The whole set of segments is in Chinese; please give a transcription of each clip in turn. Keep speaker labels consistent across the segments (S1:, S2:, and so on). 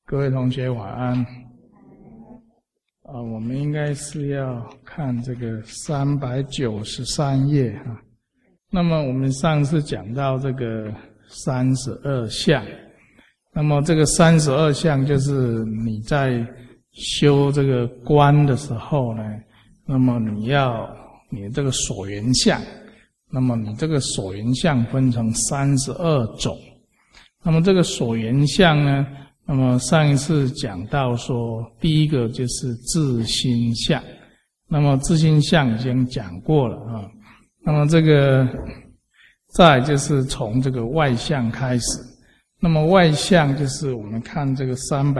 S1: 各位同学晚安。我们应该是要看这个393页啊。那么我们上次讲到这个32项，那么这个32项就是你在修这个观的时候呢，那么你这个所缘相，那么你这个所缘相分成32种。那么这个所缘相呢，那么上一次讲到说，第一个就是自心相。那么自心相已经讲过了啊。那么这个再来就是从这个外相开始。那么外相就是我们看这个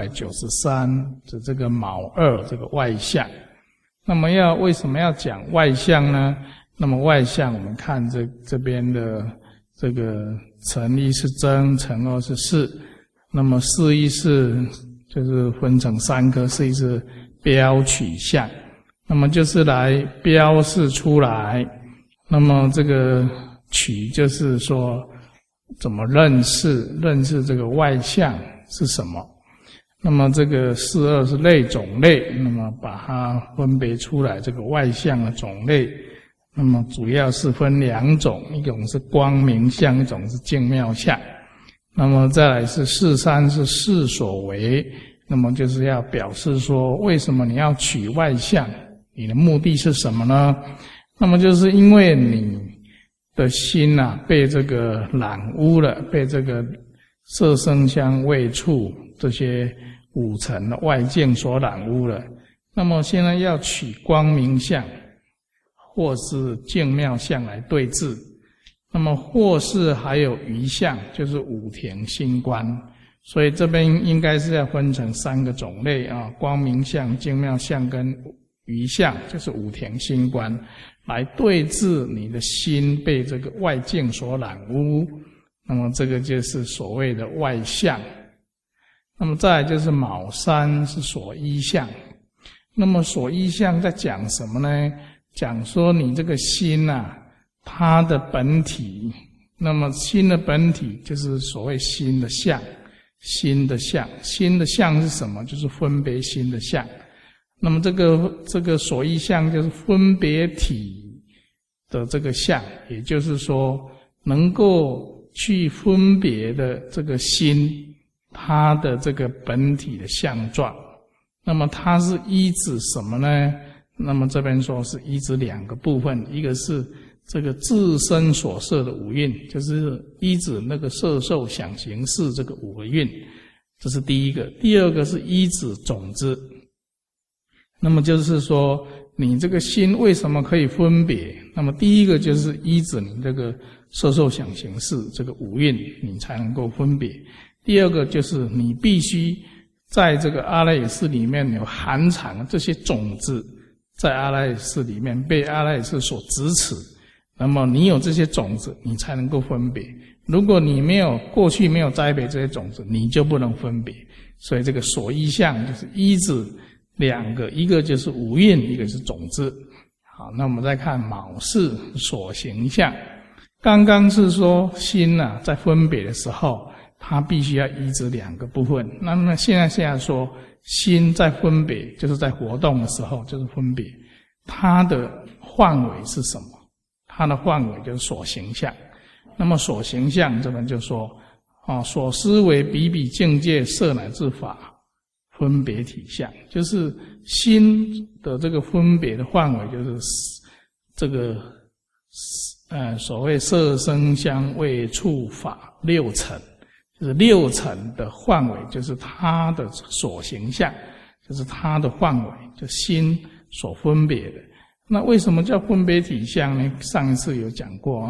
S1: 393的这个卯2这个外相。那么为什么要讲外相呢？那么外相我们看这边的这个乘一是真，乘二是事。那么事一是就是分成3个，事一是标取相，那么就是来标示出来。那么这个取就是说怎么认识这个外相是什么。那么这个事二是类种类，那么把它分别出来这个外相的种类。那么主要是分2种，一种是光明相，一种是净妙相。那么再来是事三是事所为，那么就是要表示说为什么你要取外相，你的目的是什么呢？那么就是因为你的心被这个染污了，被这个色声香味触这些5尘的外境所染污了。那么现在要取光明相或是净妙相来对治。那么或是还有余相，就是5田心观。所以这边应该是要分成3个种类啊，光明相、净妙相跟余相，就是5田心观，来对治你的心被这个外境所染污。那么这个就是所谓的外相。那么再来就是卯3是所依相。那么所依相在讲什么呢？讲说你这个心它的本体。那么心的本体就是所谓心的相。心的相是什么？就是分别心的相。那么这个所依相就是分别体的这个相，也就是说能够去分别的这个心它的这个本体的相状。那么它是依止什么呢？那么这边说是依止2个部分，一个是这个自身所摄的5蕴，就是依止那个色受想行识这个5个蕴，这是第一个。第二个是依止种子。那么就是说你这个心为什么可以分别？那么第一个就是依止你这个色受想行识这个5蕴，你才能够分别。第二个就是你必须在这个阿赖耶识里面有含藏这些种子，在阿赖耶识里面被阿赖耶识所执持，那么你有这些种子，你才能够分别。如果你过去没有栽培这些种子，你就不能分别。所以这个所依相就是依止2个，一个就是5蕴，一个是种子。好，那我们再看卯4所行相。刚刚是说心在分别的时候，它必须要依止2个部分。那么现在说心在分别，就是在活动的时候就是分别，它的范围是什么？它的范围就是所行相。那么所行相这边就说所思为比比境界色乃至法分别体相，就是心的这个分别的范围，就是这个所谓色声香味触法6尘，就是6尘的范围，就是它的所行相，就是它的范围，就心所分别的。那为什么叫分别体相呢？上一次有讲过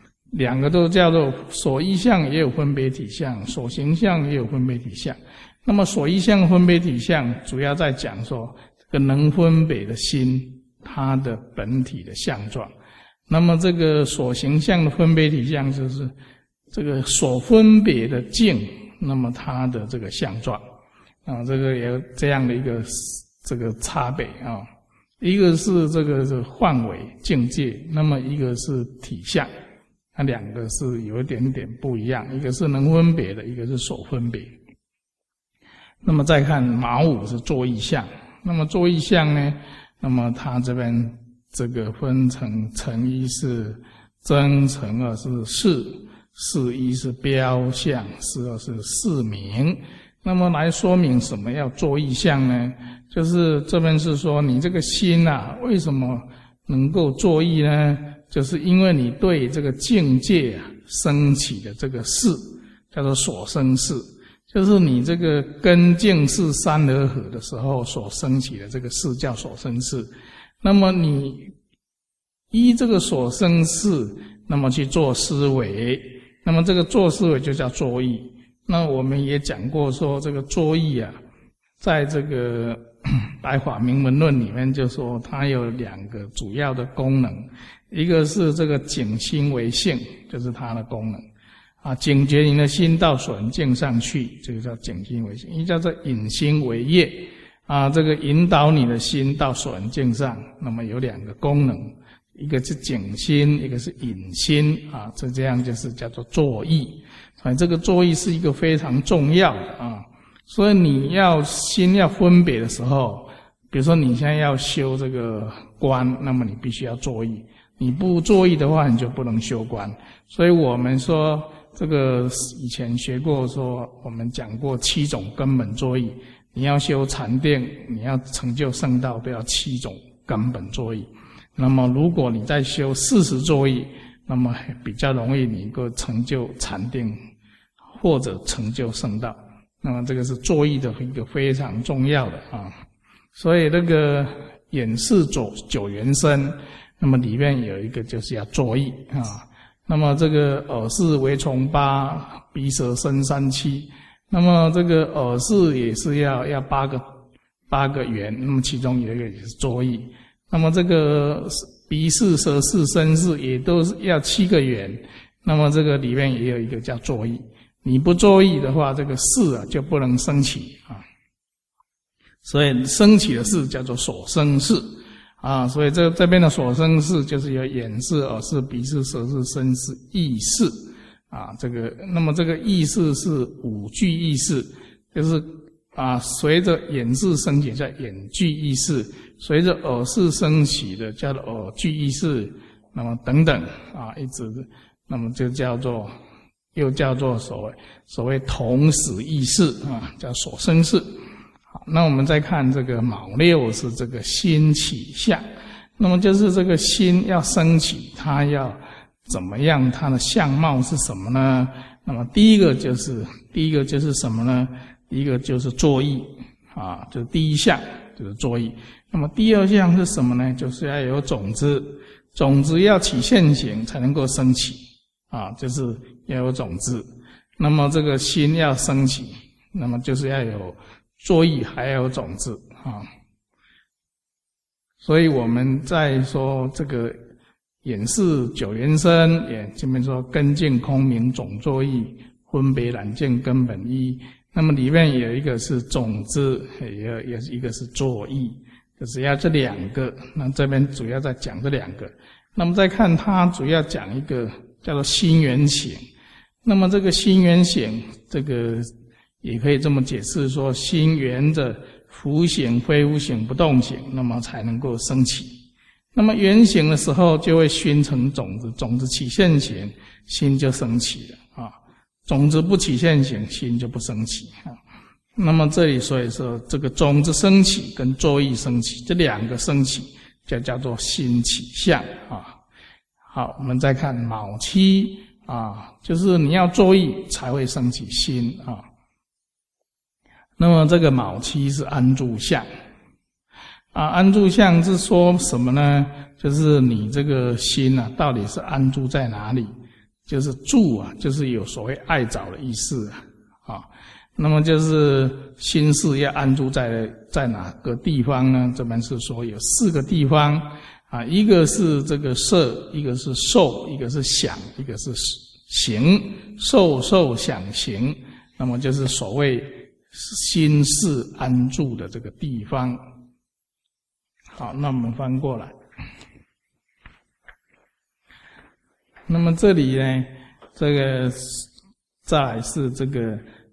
S1: 2个都叫做所依相，也有分别体相，所行相也有分别体相。那么所依相分别体相主要在讲说这个能分别的心它的本体的相状。那么这个所行相的分别体相就是这个所分别的境，那么它的这个相状这个也有这样的一个这个差别一个是这个范围境界，那么一个是体相，它2个是有一点点不一样，一个是能分别的，一个是所分别。 那么再看卯午是作意象，那么作意象呢，那么它这边这个分成辰一是真，辰二是巳，巳一是标象，巳二是巳冥。那么来说明什么要作意象呢？就是这边是说你这个心啊，为什么能够作意呢？就是因为你对这个境界啊升起的这个事，叫做所生事，就是你这个根境是三而合的时候所升起的这个事叫所生事。那么你依这个所生事，那么去做思维，那么这个做思维就叫作意。那我们也讲过说，这个作意啊，在这个白话明文论里面就说它有两个主要的功能，一个是这个警心为性，就是它的功能啊，警觉你的心到所缘境上去，这个叫警心为性；一个叫做引心为业啊，这个引导你的心到所缘境上。那么有两个功能，一个是警心，一个是引心啊，这样就是叫做作意。这个作意是一个非常重要的啊。所以你要心要分别的时候，比如说你现在要修这个观，那么你必须要作意，你不作意的话你就不能修观。所以我们说这个以前学过说，我们讲过7种根本作意，你要修禅定，你要成就圣道，都要7种根本作意。那么如果你在修40作意，那么比较容易能够成就禅定或者成就圣道。那么这个是作意的一个非常重要的啊。所以那个眼识九缘身，那么里面有一个就是要作意啊。那么这个耳识为从8，鼻舌身三七，那么这个耳识也是要8个缘，那么其中有一个也是作意。那么这个鼻识、舌识、身识也都是要7个缘，那么这个里面也有一个叫作意。你不作意的话，这个识啊就不能升起啊。所以升起的识叫做所生识啊。所以这边的所生识就是有眼识、耳识、鼻识、舌识、身识、意识啊。那么这个意识是五具意识，就是啊随着眼识升起叫眼具意识，随着耳识升起的叫做耳具意识，那么等等啊，一直，那么就又叫做所谓同时意识啊，叫所生识。好，那我们再看这个卯六是这个心起相，那么就是这个心要升起，它要怎么样？它的相貌是什么呢？那么第一个就是什么呢？第一个就是作意啊，就是第一项就是作意。那么第二项是什么呢？就是要有种子，种子要起现行才能够升起啊，就是要有种子。那么这个心要升起，那么就是要有作意，还要有种子啊。所以我们在说这个眼识九缘身，也这边说根境空明总作意，分别染净根本一。那么里面有一个是种子，也一个是作意，就是要这两个。那这边主要在讲这两个。那么再看它主要讲一个叫做心缘行。那么这个心缘行，这个也可以这么解释说，心缘着浮行、非浮行、不动行，那么才能够升起。那么缘行的时候就会熏成种子，种子起现行，心就升起了啊。种子不起现行，心就不升起啊。那么这里所以说，这个种子升起跟作意升起，这两个升起就叫做心起相啊。好，我们再看卯七啊，就是你要作意才会升起心啊。那么这个卯七是安住相啊，安住相是说什么呢？就是你这个心啊，到底是安住在哪里？就是住啊，就是有所谓爱着的意思啊。那么就是心事要安住在哪个地方呢？这边是说有4个地方啊，一个是这个色，一个是受，一个是想，一个是行，受想行。那么就是所谓心事安住的这个地方。好，那我们翻过来。那么这里呢，这个再来是这个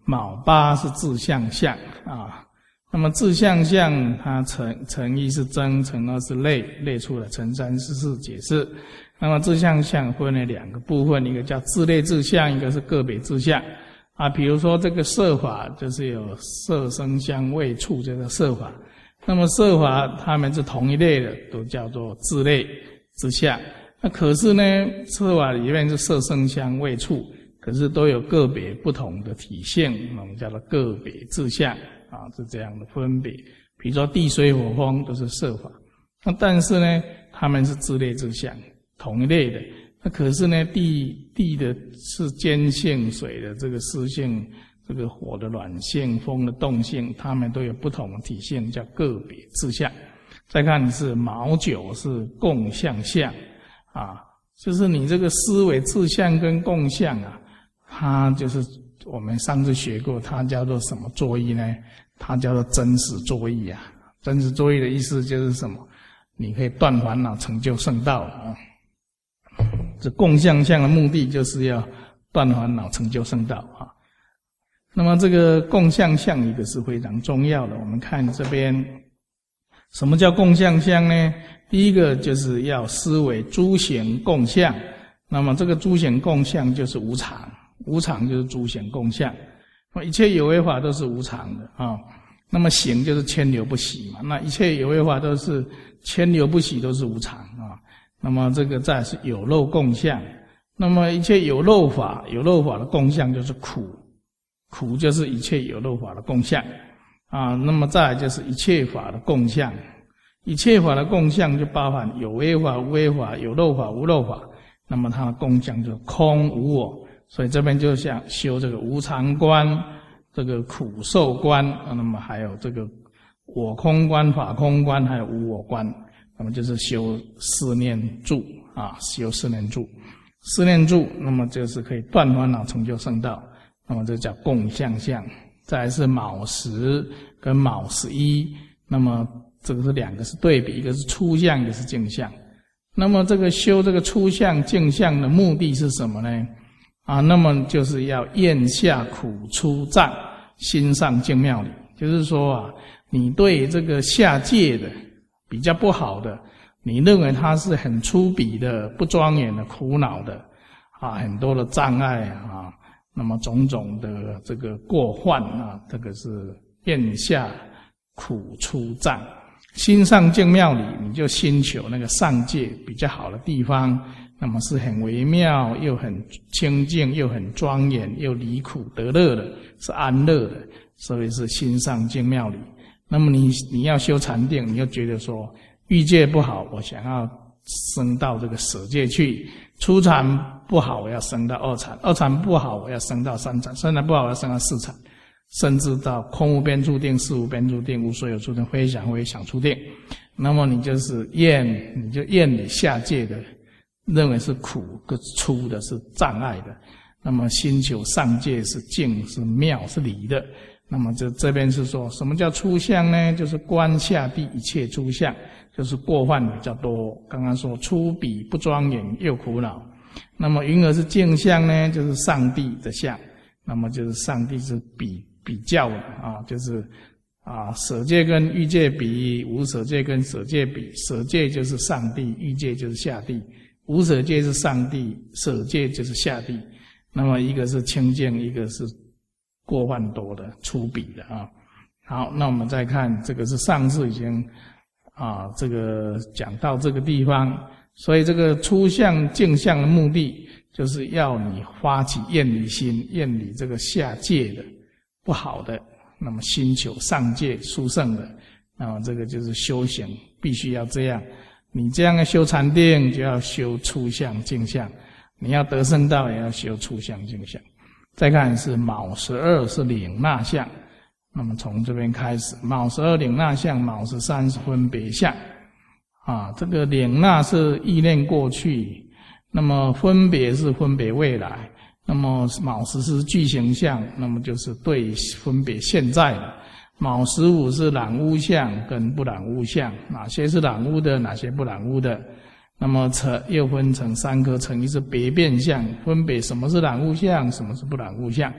S1: 卯八是自相相啊。那么自相相它乘一是增，乘二是类，类出了乘三是四解释。那么自相相分为两个部分，一个叫自类自相，一个是个别自相啊。比如说这个色法就是有色声香味触这个色法，那么色法它们是同一类的，都叫做自类自相。那可是呢，色法里面是色声香味触，可是都有个别不同的体现，我们叫做个别自相啊，是这样的分别。比如说地水火风都是色法，那但是呢，它们是自类自相，同一类的。那可是呢，地的是坚性，水的这个湿性，这个火的暖性，风的动性，它们都有不同的体现，叫个别自相。再看是卯九是共相相啊，就是你这个思维自相跟共相啊，它就是我们上次学过，它叫做什么作意呢？它叫做真实作意啊。真实作意的意思就是什么？你可以断烦恼，成就圣道啊。这共相相的目的就是要断烦恼，成就圣道啊。那么这个共相相一个是非常重要的。我们看这边，什么叫共相相呢？第一个就是要思维诸行共相。那么这个诸行共相就是无常，无常就是诸行共相。一切有为法都是无常的啊。那么行就是千流不息嘛，那一切有为法都是千流不息，都是无常啊。那么这个再是有漏共相，那么一切有漏法，有漏法的共相就是苦，苦就是一切有漏法的共相啊。那么再来就是一切法的共相，一切法的共相就包含有为法、无为法、有漏法、无漏法，那么它的共相就是空无我。所以这边就像修这个无常观，这个苦受观，那么还有这个我空观、法空观，还有无我观。那么就是修四念住啊，修四念住，四念住，那么就是可以断烦恼，成就圣道。那么这叫共相相。再来是卯十跟卯11，那么这个是两个是对比，一个是初相，一个是净相。那么这个修这个初相、净相的目的是什么呢？啊，那么就是要咽下苦出障，心上净妙理。就是说啊，你对这个下界的比较不好的，你认为它是很粗鄙的、不庄严的、苦恼的啊，很多的障碍啊，那么种种的这个过患啊，这个是咽下苦出障，心上净妙理，你就心求那个上界比较好的地方，那么是很微妙，又很清净，又很庄严，又离苦得乐的，是安乐的，所以是心上净妙理。那么你要修禅定，你又觉得说欲界不好，我想要升到这个舍界去；初禅不好，我要升到二禅；二禅不好，我要升到三禅；三禅不好，我要升到四禅，甚至到空无边处定、事无边处定、无所有处定、非想非想处定。那么你就是你就厌你下界的，认为是苦、粗的，是障碍的。那么心求上界是净、是妙、是理的。那么这边是说什么叫初相呢？就是观下地一切初相，就是过患比较多。刚刚说粗鄙不庄严又苦恼。那么云而是净相呢，就是上帝的相。那么就是上帝是比较的啊，就是啊舍界跟欲界比，无舍界跟舍界比，舍界就是上帝，欲界就是下地，无舍界是上帝，舍界就是下地。那么一个是清净，一个是过患多的、粗鄙的啊。好，那我们再看这个是上次已经这个讲到这个地方，所以这个初相净相的目的就是要你发起厌离心，厌离这个下界的不好的，那么心求上界殊胜的，那么这个就是修行必须要这样。你这样要修禅定，就要修初相净相；你要得圣道，也要修初相净相。再看是卯12是领纳相，那么从这边开始，卯12领纳相，卯13是分别相啊。这个领纳是意念过去，那么分别是分别未来，那么卯14是具形相，那么就是对分别现在的。卯15是染污相跟不染污相，哪些是染污的，哪些不染污的。那么又分成3颗，成一是别变相，分别什么是染污相，什么是不染污相。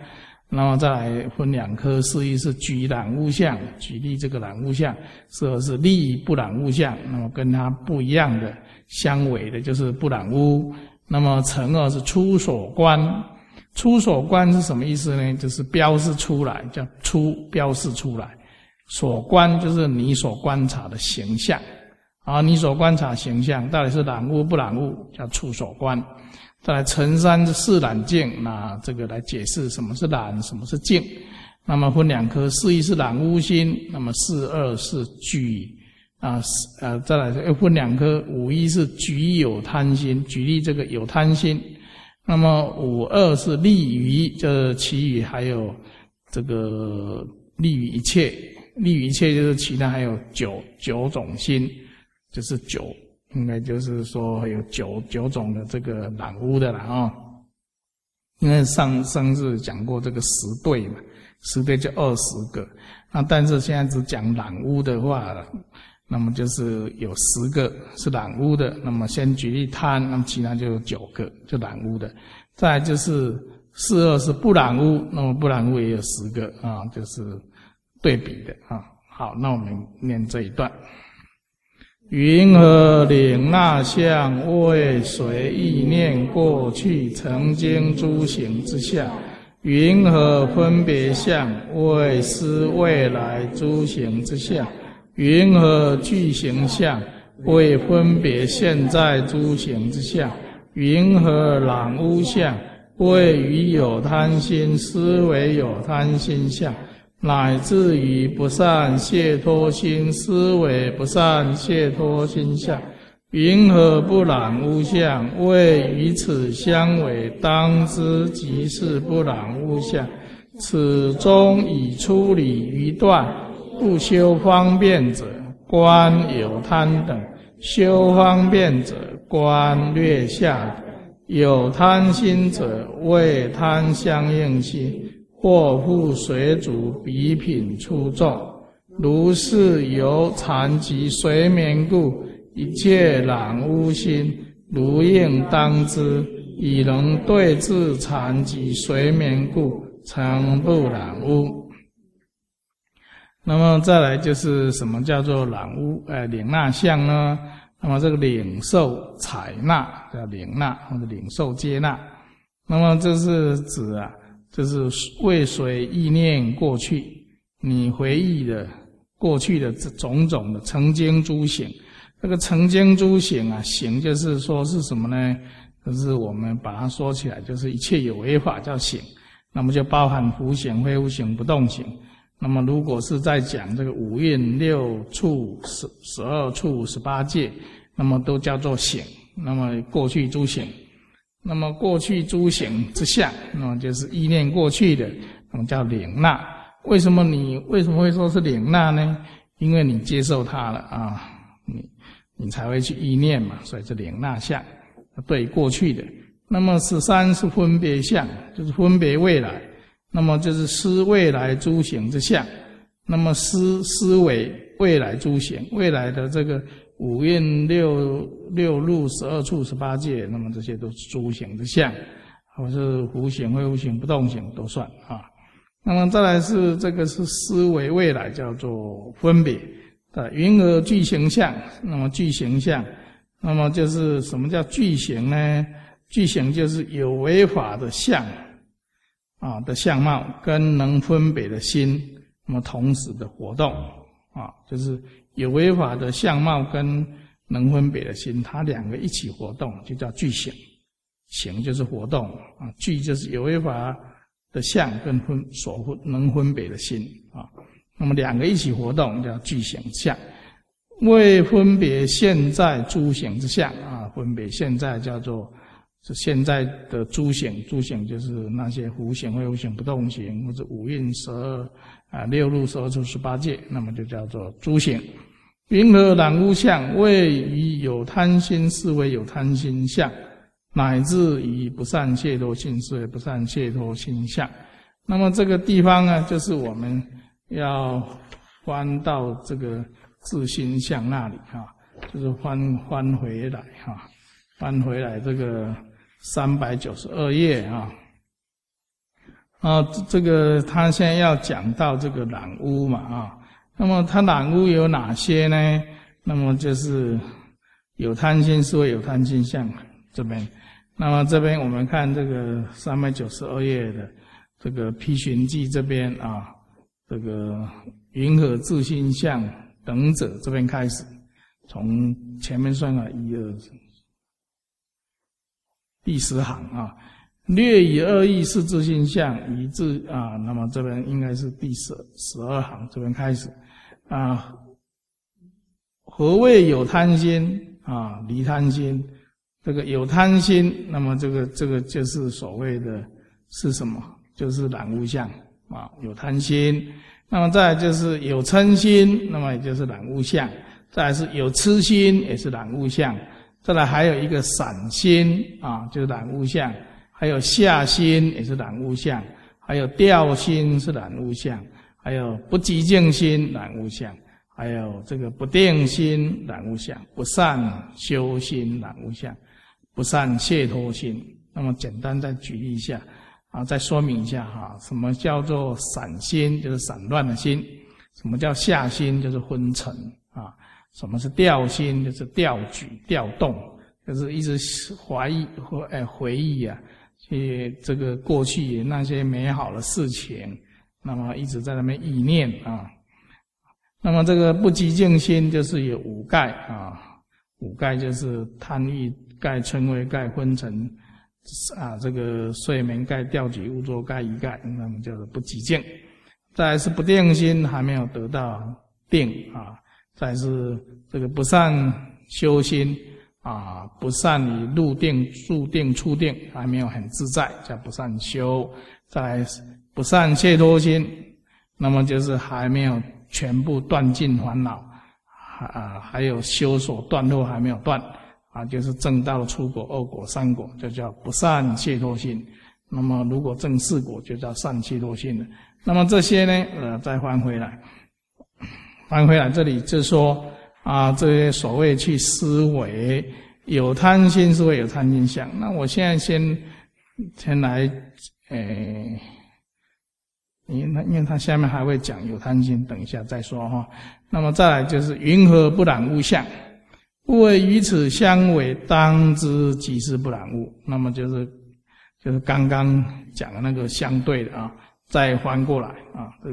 S1: 那么再来分两科，是一是举染污相，举例这个染污相，是二是立不染污相，那么跟它不一样的相违的就是不染污。那么乘二是出所观，出所观是什么意思呢？就是标示出来，叫出标示出来，所观就是你所观察的形象啊，你所观察形象到底是染污不染污，叫出所观。再来乘三是事染净，那这个来解释什么是染，什么是净。那么分两科，是一是染污心，那么是二是举再来又分两科，五一是举有贪心，举例这个有贪心。那么五二是立于，这其余还有这个立于一切，立于一切就是其他还有九种心，就是九。应该就是说有九种的这个染污的啦啊，因为上次讲过这个10对嘛，10对就20个，那但是现在只讲染污的话，那么就是有10个是染污的，那么先举例贪，那么其他就有9个就染污的，再来就是4、2是不染污，那么不染污也有10个啊，就是对比的啊。好，那我们念这一段。云何领纳相，为随意念过去曾经诸行之相？云何分别相，为思未来诸行之相？云何具行相，为分别现在诸行之相？云何染污相，为于有贪心思维有贪心相？乃至于不善解脱心思维不善解脱心相，云何不染污相，为与此相违当知即是不染污相。此中已出离于断，不修方便者观有贪等，修方便者观略下等。有贪心者为贪相应心，或复随主比品出众，如是由残疾随眠故，一切染污心，如应当知，以能对治残疾随眠故，常不染污。那么再来就是什么叫做染污领纳相呢？那么这个领受采纳叫领纳，或者领受接纳。那么这是指就是为随意念过去，你回忆的过去的种种的曾经诸行。这个曾经诸行行就是说是什么呢？就是我们把它说起来，就是一切有为法叫行，那么就包含福行、非福行、不动行。那么如果是在讲这个五蕴、六处、12处、18界，那么都叫做行。那么过去诸行。那么过去诸行之相，那么就是意念过去的，那么叫领纳。为什么会说是领纳呢？因为你接受它了啊，你才会去意念嘛，所以是领纳相，对过去的。那么13是分别相，就是分别未来，那么就是思未来诸行之相。那么思维未来诸行，未来的这个五蕴六路12处18界，那么这些都是诸行之相，或是福行、非福行、不动行都算啊。那么再来是这个是思维未来，叫做分别。云何具行相？那么具行相，那么就是什么叫具行呢？具行就是有为法的相的相貌跟能分别的心，那么同时的活动就是有为法的相貌跟能分别的心，它两个一起活动，就叫具行。行就是活动具就是有为法的相跟能分别的心那么两个一起活动叫具行相。为分别现在诸行之相分别现在叫做是现在的诸行，诸行就是那些福行、非福行、不动行，或者五蕴六路12处18界，那么就叫做诸行。云何染污相？为于有贪心思维有贪心相，乃至于不善解脱心思维不善解脱心相。那么这个地方就是我们要翻到这个自心相那里就是翻回来翻回来这个392页这个他现在要讲到这个染污嘛那么它染污有哪些呢？那么就是有贪心思维，有贪心相这边。那么这边我们看这个392页的这个批寻记这边这个云何自心相等者这边开始，从前面算1、2第10行略以恶意是自心相，以自那么这边应该是第12行这边开始何谓有贪心离贪心？这个有贪心，那么这个就是所谓的是什么？就是染污相有贪心。那么再来就是有嗔心，那么也就是染污相。再来是有痴心，也是染污相。再来还有一个散心就是染污相。还有下心也是染污相，还有掉心是染污相，还有不寂静心染污相，还有这个不定心染污相，不善修心染污相，不善解脱心。那么简单再举例一下再说明一下什么叫做散心，就是散乱的心；什么叫下心，就是昏沉什么是掉心，就是调举调动，就是一直怀疑或回忆这个过去那些美好的事情，那么一直在那边意念那么这个不寂静心就是有5盖5盖就是贪欲盖、嗔恚盖、昏沉这个睡眠盖、调举污浊盖、疑盖，那么叫做不寂静。再来是不定心，还没有得到定再来是这个不善修心不善于入定、住定、出定，还没有很自在，叫不善修。再来不善解脱心，那么就是还没有全部断尽烦恼还有修所断后还没有断就是证到了初果、2果、3果，就叫不善解脱心。那么如果证4果，就叫善解脱心了。那么这些呢再翻回来这里就说这些所谓去思维有贪心思维，有贪心相。那我现在先来因为他下面还会讲有贪心，等一下再说那么再来就是云何不染污相？不为于此相违，当知即是不染污。那么就是刚刚讲的那个相对的再翻过来这个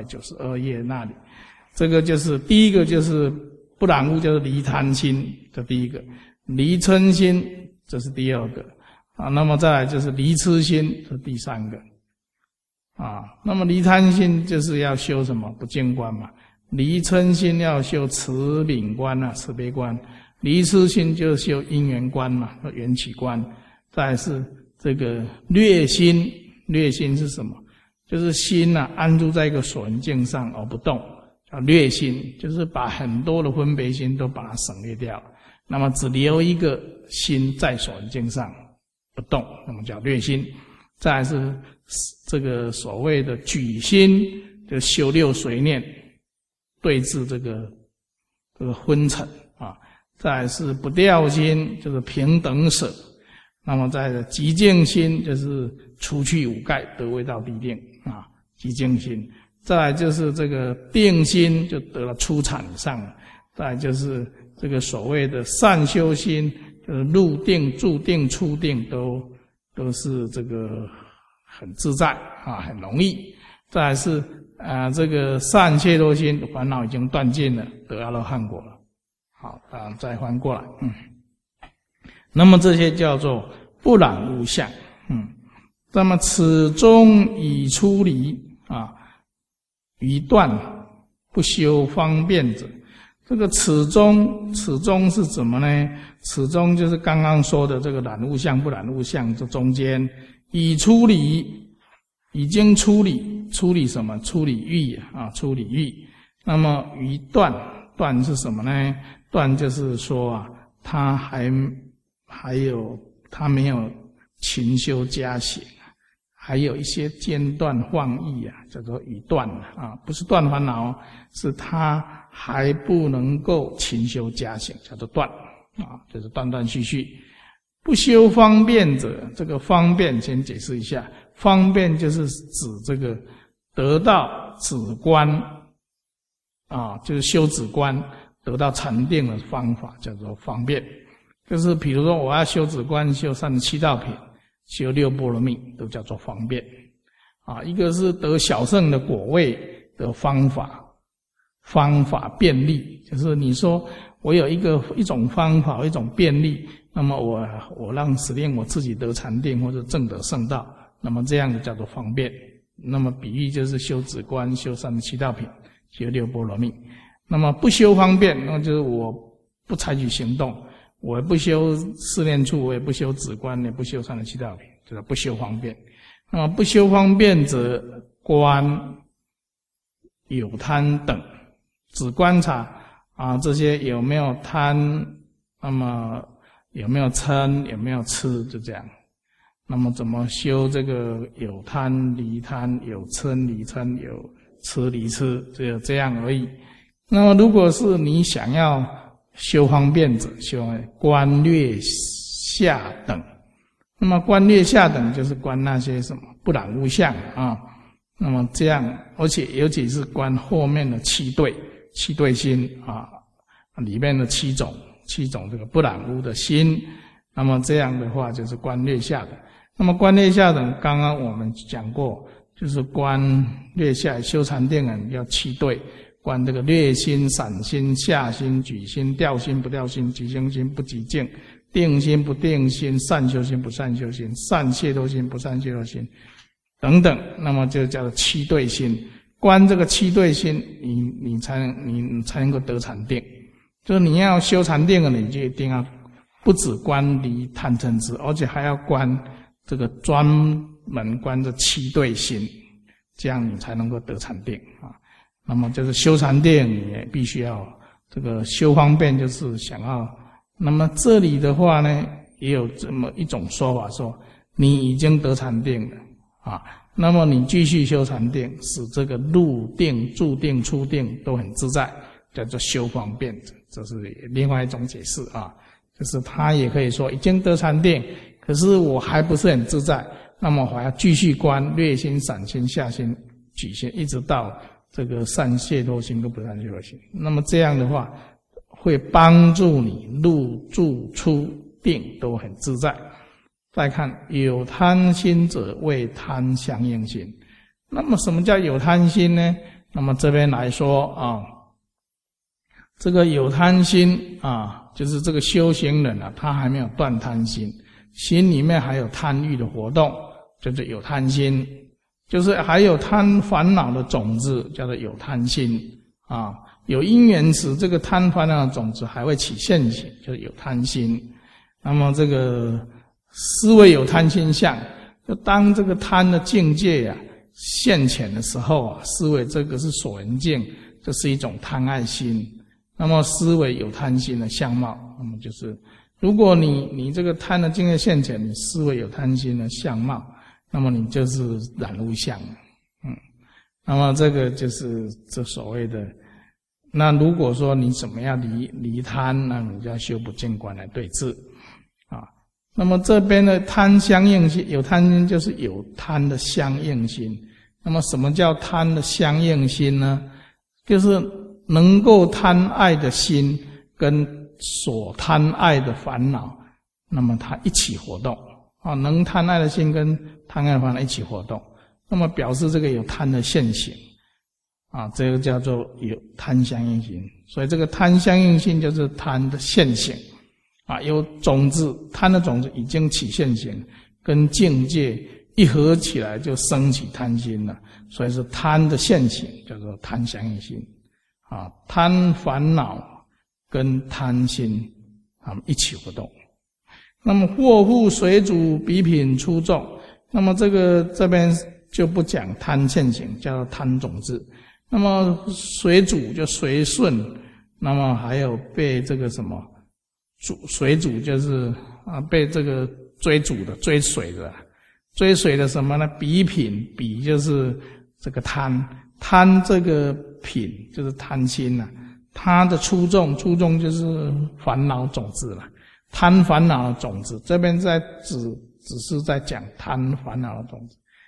S1: 392页那里，这个就是第一个就是不染污，就是离贪心，这第一个；离嗔心，这是第2个那么再来就是离痴心，这是第3个那么离贪心就是要修什么？不净观嘛。离嗔心要修慈悯观慈悲观。离痴心就修因缘观嘛，缘起观。再来是这个略心，略心是什么？就是心安住在一个所缘境上而不动，叫略心，就是把很多的分别心都把它省略掉，那么只留一个心在所缘境上不动，那么叫略心。再来是这个所谓的举心，就修6随念，对治这个昏沉再来是不掉心，就是平等舍。那么再来寂静心，就是除去5盖，得未到地定寂静心。再来就是这个定心，就得了初禅以上。再来就是这个所谓的善修心，就是入定、住定、出定都是这个很自在很容易。再来是这个善解脱心，烦恼已经断尽了，得阿罗汉果了。好再翻过来那么这些叫做不染污相那么此中已出离于断不修方便者，这个此中是什么呢？此中就是刚刚说的这个染污相不染污相这中间已出离，已经出离什么？出离欲出离欲。那么于断是什么呢？断就是说他他没有勤修加行，还有一些间断放逸叫做于断不是断烦恼是他还不能够勤修加行，叫做断就是断断续续。不修方便者，这个方便先解释一下， 方便就是指这个得到止观就是修止观得到禅定的方法叫做方便。就是比如说我要修止观，修37道品，修6波罗蜜，都叫做方便一个是得小乘的果位的方法便利，就是你说我有一种方法，一种便利，那么我使令我自己得禅定或者证得圣道，那么这样的叫做方便。那么比喻就是修止观，修37道品，修6波罗蜜。那么不修方便，那就是我不采取行动，我也不修四念处，我也不修止观，也不修37道品，就是不修方便。那么不修方便者，观有贪等，只观察这些有没有贪，那么有没有嗔，有没有痴，就这样。那么怎么修这个有贪离贪，有嗔离嗔，有痴离痴，只有这样而已。那么如果是你想要修方便者，修观略下等。那么观略下等就是观那些什么不染污相那么这样，而且尤其是观后面的七对心里面的七种这个不染污的心。那么这样的话就是观略下等。那么观略下等，刚刚我们讲过，就是观略下修禅定人要七对，观这个略心、散心、下心、举心、掉心不掉心、即兴心不即静、定心不定心、善修心不善修心、善解脱心不善解脱心等等。那么就叫做七对心。观这个七对心，你才能够得禅定。就是你要修禅定的，你就一定要不只观离贪嗔痴，而且还要观这个专门观这七对心，这样你才能够得禅定那么就是修禅定，你也必须要这个修方便，就是想要。那么这里的话呢，也有这么一种说法，说你已经得禅定了那么你继续修禅定，使这个入定、住定、出定都很自在，叫做修方便者。这是另外一种解释就是他也可以说已经得禅定，可是我还不是很自在，那么我还要继续观略心、散心、下心、举心，一直到这个善解脱心跟不善解脱心。那么这样的话会帮助你入住出定都很自在。再看有贪心者谓贪相应心。那么什么叫有贪心呢？那么这边来说这个有贪心就是这个修行人他还没有断贪心，心里面还有贪欲的活动，就是有贪心。就是还有贪烦恼的种子，叫做有贪心有因缘时，这个贪烦恼的种子还会起现行，就是有贪心。那么这个思维有贪心相，就当这个贪的境界现前的时候思维这个是所缘境，这是一种贪爱心。那么思维有贪心的相貌，那么就是如果你这个贪的境界现前，你思维有贪心的相貌，那么你就是染污相那么这个就是这所谓的。那如果说你怎么样离贪，那你就要修不净观来对治那么这边的贪相应心，有贪心就是有贪的相应心。那么什么叫贪的相应心呢？就是能够贪爱的心跟所贪爱的烦恼，那么它一起活动能贪爱的心跟贪爱的烦恼一起活动，那么表示这个有贪的现行这个叫做有贪相应心。所以这个贪相应心就是贪的现行有种子，贪的种子已经起现行，跟境界一合起来就生起贪心了，所以是贪的现行，叫做贪相应心贪烦恼跟贪心他们一起活动。那么祸复随主比品出众，那么这边就不讲贪现行，叫做贪种子。那么随主就随顺，那么还有被这个什么随主就是被这个追逐的追随的什么呢？比品，比就是这个贪这个品就是贪心它的出众就是烦恼种子了，贪烦恼的种子。这边只是在讲贪烦恼的种子，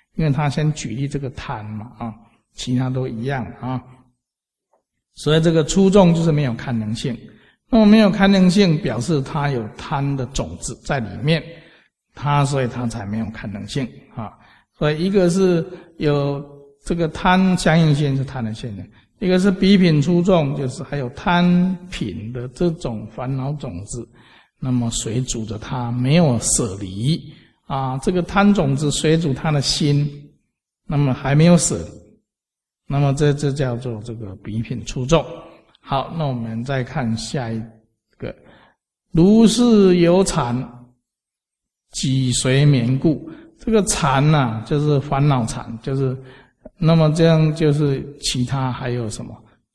S1: 因为他先举例这个贪嘛啊，其他都一样啊。所以这个初众就是没有堪能性。那么没有堪能性，表示他有贪的种子在里面，所以他才没有堪能性啊。所以一个是有这个贪相应性是贪的现象，一个是比品初众，就是还有贪品的这种烦恼种子，那么水煮着他没有舍离啊，这个贪种子水煮他的心，那么还没有舍离，那么这叫做这个比品初众。好，那我们再看下一个，如是有禅，己随眠故。这个禅啊，就是烦恼禅，就是那么这样就是其他还有什么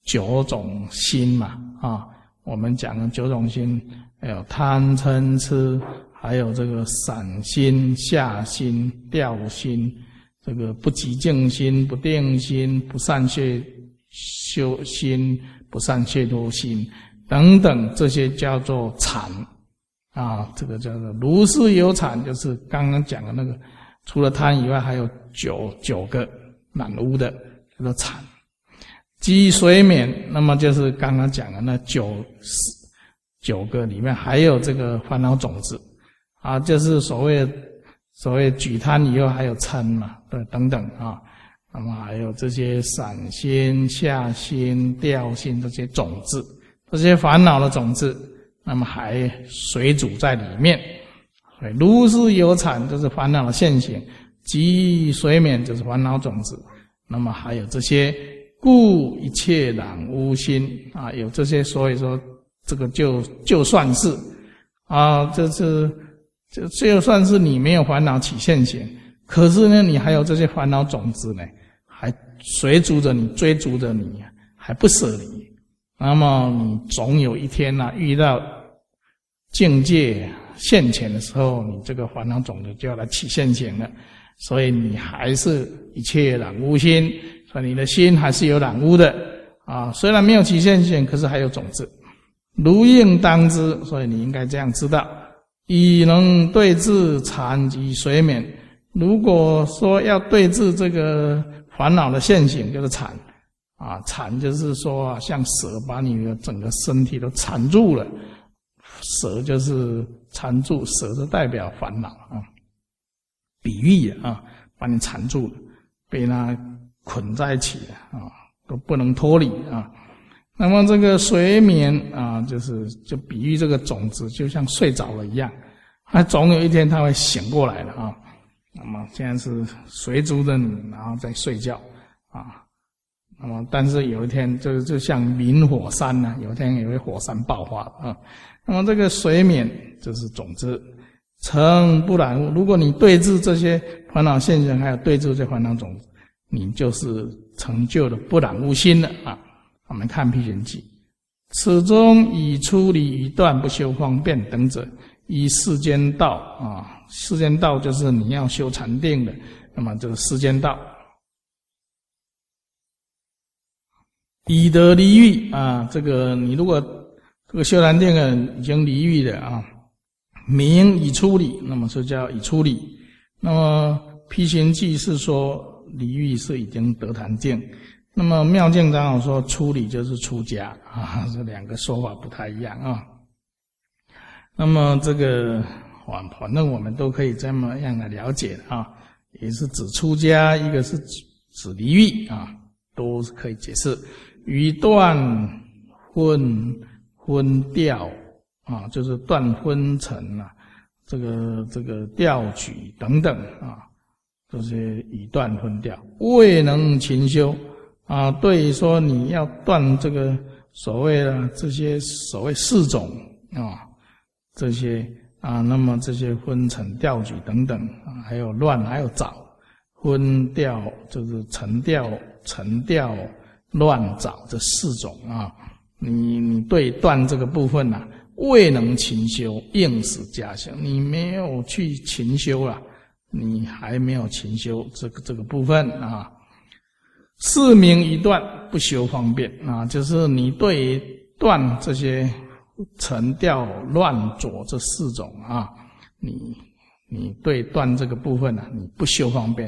S1: 9种心嘛啊？我们讲的9种心，还有贪嗔痴，还有这个散心、下心、掉心，这个不寂静心、不定心、不善谢修心、不善谢脱心等等，这些叫做禅啊。这个叫做如是有禅，就是刚刚讲的那个，除了贪以外，还有九个染污的叫做禅。即随眠，那么就是刚刚讲的那九个里面还有这个烦恼种子啊，就是所谓举贪以后还有嗔嘛，对，等等啊。那么还有这些散心、下心、掉心这些种子，这些烦恼的种子，那么还水煮在里面。所以如是有禅，就是烦恼的现行；即随眠，就是烦恼种子。那么还有这些，故一切染污心啊，有这些，所以说这个就算是啊，就算是你没有烦恼起现行，可是呢，你还有这些烦恼种子呢，还随逐着你，追逐着你，还不舍离。那么你总有一天啊，遇到境界现前的时候，你这个烦恼种子就要来起现行了。所以你还是一切染污心，所以你的心还是有染污的啊。虽然没有起现行，可是还有种子。如应当知，所以你应该这样知道。以能对治禅及随眠，如果说要对治这个烦恼的现行，就是禅啊。禅就是说像蛇把你的整个身体都缠住了，蛇就是缠住，蛇就代表烦恼啊，比喻啊，把你缠住了，被它捆在一起了啊，都不能脱离啊。那么这个随眠啊，就比喻这个种子就像睡着了一样，它总有一天它会醒过来的啊。那么现在是随逐着你，然后再睡觉啊。那么但是有一天就像明火山呢，有一天也会火山爆发啊。那么这个随眠就是种子，成不染污。如果你对治这些烦恼现象，还有对治这些烦恼种子，你就是成就了不染污心了啊。我们看《辟玄记》，此中以出离与断不修方便等者，依世间道啊。世间道就是你要修禅定的，那么这个世间道，以得离欲啊。这个你如果这个修禅定的人已经离欲了啊，名已出离，那么就叫已出离。那么《辟玄记》是说离欲是已经得禅定。那么妙净长老说出离就是出家啊，这两个说法不太一样啊。那么这个反正我们都可以这么样来了解啊，也是指出家，一个是指离欲啊，都是可以解释。于断昏掉啊，就是断昏沉啊，这个调举等等啊，这些以断昏掉，未能勤修。啊，对于说你要断这个所谓的这些所谓4种啊，这些啊，那么这些昏沉调举等等啊，还有乱，还有早，昏调就是沉调、乱早这4种啊，你对断这个部分啊，未能勤修，应使加修，你没有去勤修了，你还没有勤修这个部分啊。是名一断不修方便啊，就是你对断这些沉调乱浊这4种啊，你对断这个部分啊，你不修方便，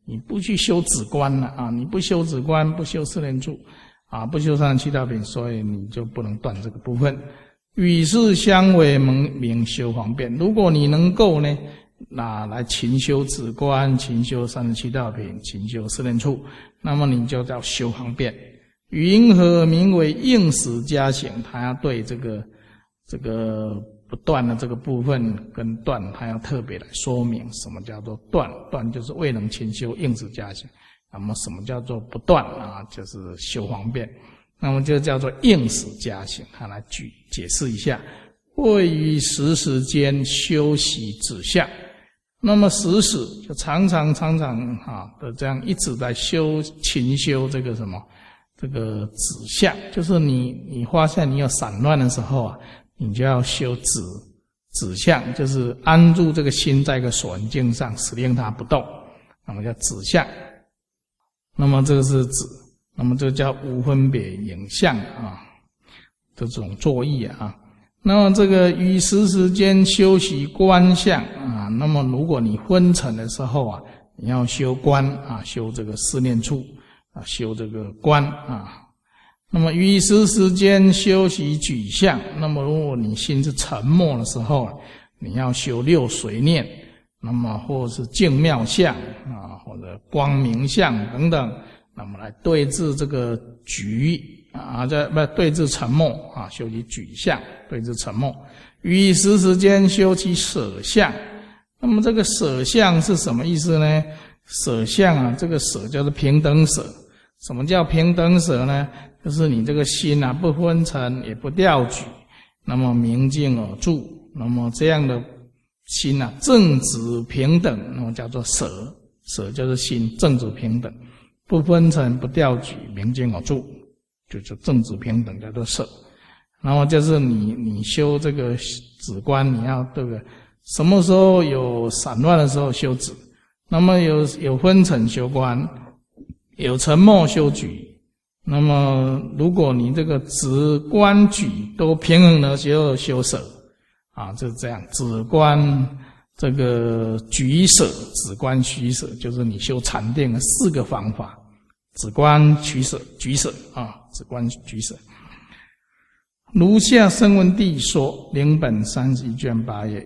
S1: 你不去修止观了啊，你不修止观，不修四念处啊，不修三十七道品，所以你就不能断这个部分。与世相违，名修方便。如果你能够呢，来勤修止观，勤修三十七道品，勤修四念处，那么你就叫修方便。云何名为应时加行？他要对这个不断的这个部分跟断，他要特别来说明什么叫做断。断就是未能勤修应时加行。那么什么叫做不断啊？就是修方便。那么就叫做应时加行，他来解释一下。位于时间修习止相，那么时就常常的这样一直在勤修这个什么这个止相，就是你发现你有散乱的时候啊，你就要修止相，就是安住这个心在一个所缘境上，使令它不动，那么叫止相。那么这个是止，那么这叫无分别影像啊，这种作意啊。那么这个与时间修习观相啊，那么如果你昏沉的时候啊，你要修观啊，修这个四念处啊，修这个观啊。那么与时间修习举相，那么如果你心是沉默的时候啊，你要修六随念，那么或是净妙相啊，或者光明相等等，那么来对治这个举啊，对治沉默啊，修习举相，对治沉默。与时间修习舍相，那么这个舍相是什么意思呢？舍相啊，这个舍叫做平等舍。什么叫平等舍呢？就是你这个心啊，不昏沉也不掉举，那么明净而住，那么这样的心啊，正直平等，那么叫做舍。舍就是心正直平等，不昏沉不掉举，明净而住，就是正直平等，叫做舍。然后就是你修这个止观，你要这个什么时候有散乱的时候修止，那么有昏沉修观，有沉默修举。那么如果你这个止观举都平衡的时候修舍啊，就是这样。止观这个举舍，止观取舍，就是你修禅定的4个方法：止观取舍、举舍啊，止观举舍。如下声闻地说，灵本31卷8页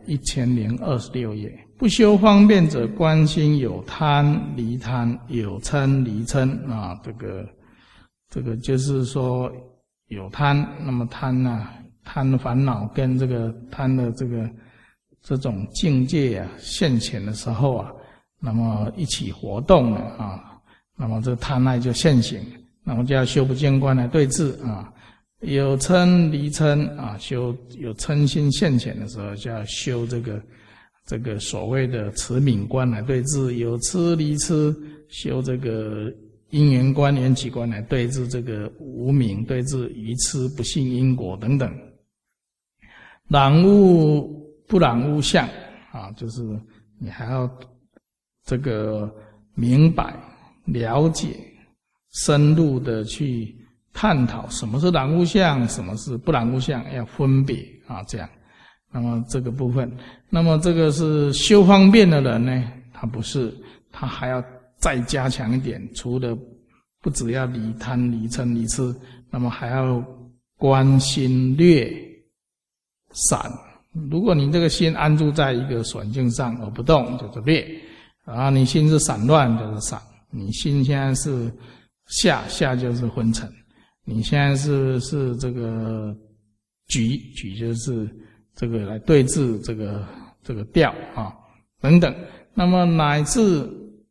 S1: 1026页。不修方便者，观心有贪离贪，有嗔离嗔啊，这个就是说有贪，那么贪啊，贪的烦恼跟这个贪的这种境界啊现前的时候啊，那么一起活动了啊，那么这个贪爱就现行，那么就要修不净观来对治啊。有嗔离嗔啊，有嗔心现前的时候，就要修这个所谓的持敏观来对治；有痴离痴，修这个因缘观、缘起观来对治这个无明，对治愚痴、不信因果等等。染污不染污相啊，就是你还要这个明白、了解、深入的去探讨什么是染污相，什么是不染污相，要分别啊，这样。那么这个部分，那么这个是修方便的人呢，他不是，他还要再加强一点，除了不只要离贪、离嗔、离痴，那么还要观心略散。如果你这个心安住在一个所缘境上而不动，就是略；然后你心是散乱，就是散。你心现在是下就是昏沉。你现在是这个举就是这个来对治这个调啊等等，那么乃至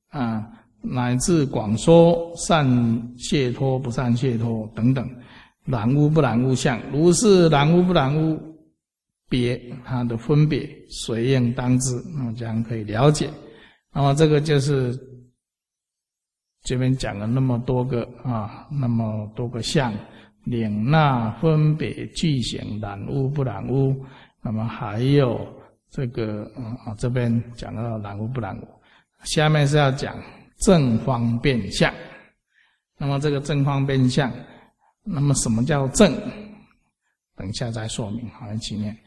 S1: 广说善解脱不善解脱等等，染污不染污相，如是染污不染污别它的分别随应当知，那么这样可以了解。那么这个就是这边讲了那么多个相，领纳分别具行，染污不染污，那么还有这个这边讲到染污不染污，下面是要讲正方便相。那么这个正方便相，那么什么叫正？等一下再说明，好，一起念。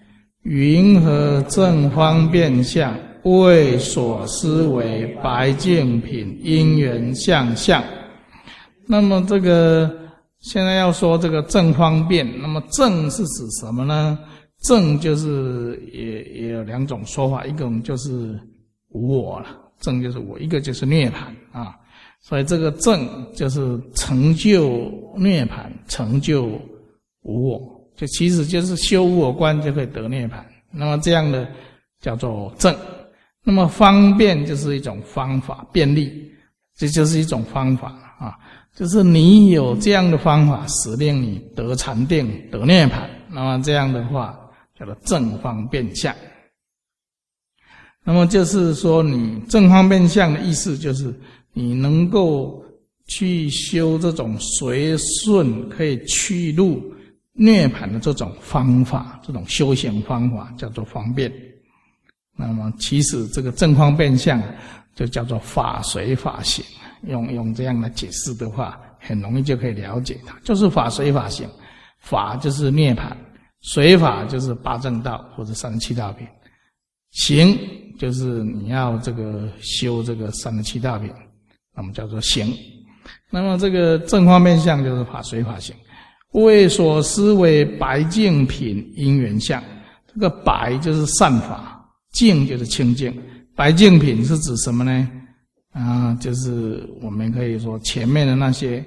S1: 云何正方便相？为所思为白净品因缘相相。那么这个现在要说这个正方便，那么正是指什么呢？正就是也有两种说法，一种就是无我了，正就是我，一个就是涅槃啊。所以这个正就是成就涅槃，成就无我，就其实就是修无我观就可以得涅槃。那么这样的叫做正。那么方便就是一种方法，便利，这就是一种方法啊，就是你有这样的方法，使令你得禅定、得涅槃。那么这样的话叫做正方便相。那么就是说，你正方便相的意思就是你能够去修这种随顺可以去入涅槃的这种方法，这种修行方法叫做方便。那么其实这个正方便相就叫做法随法行，用这样来解释的话，很容易就可以了解它，就是法随法行。法就是涅槃，随法就是八正道或者37道品，行就是你要这个修这个37道品，那么叫做行。那么这个正方便相就是法随法行。为所思为白净品因缘相，这个白就是善法，净就是清净。白净品是指什么呢？就是我们可以说前面的那些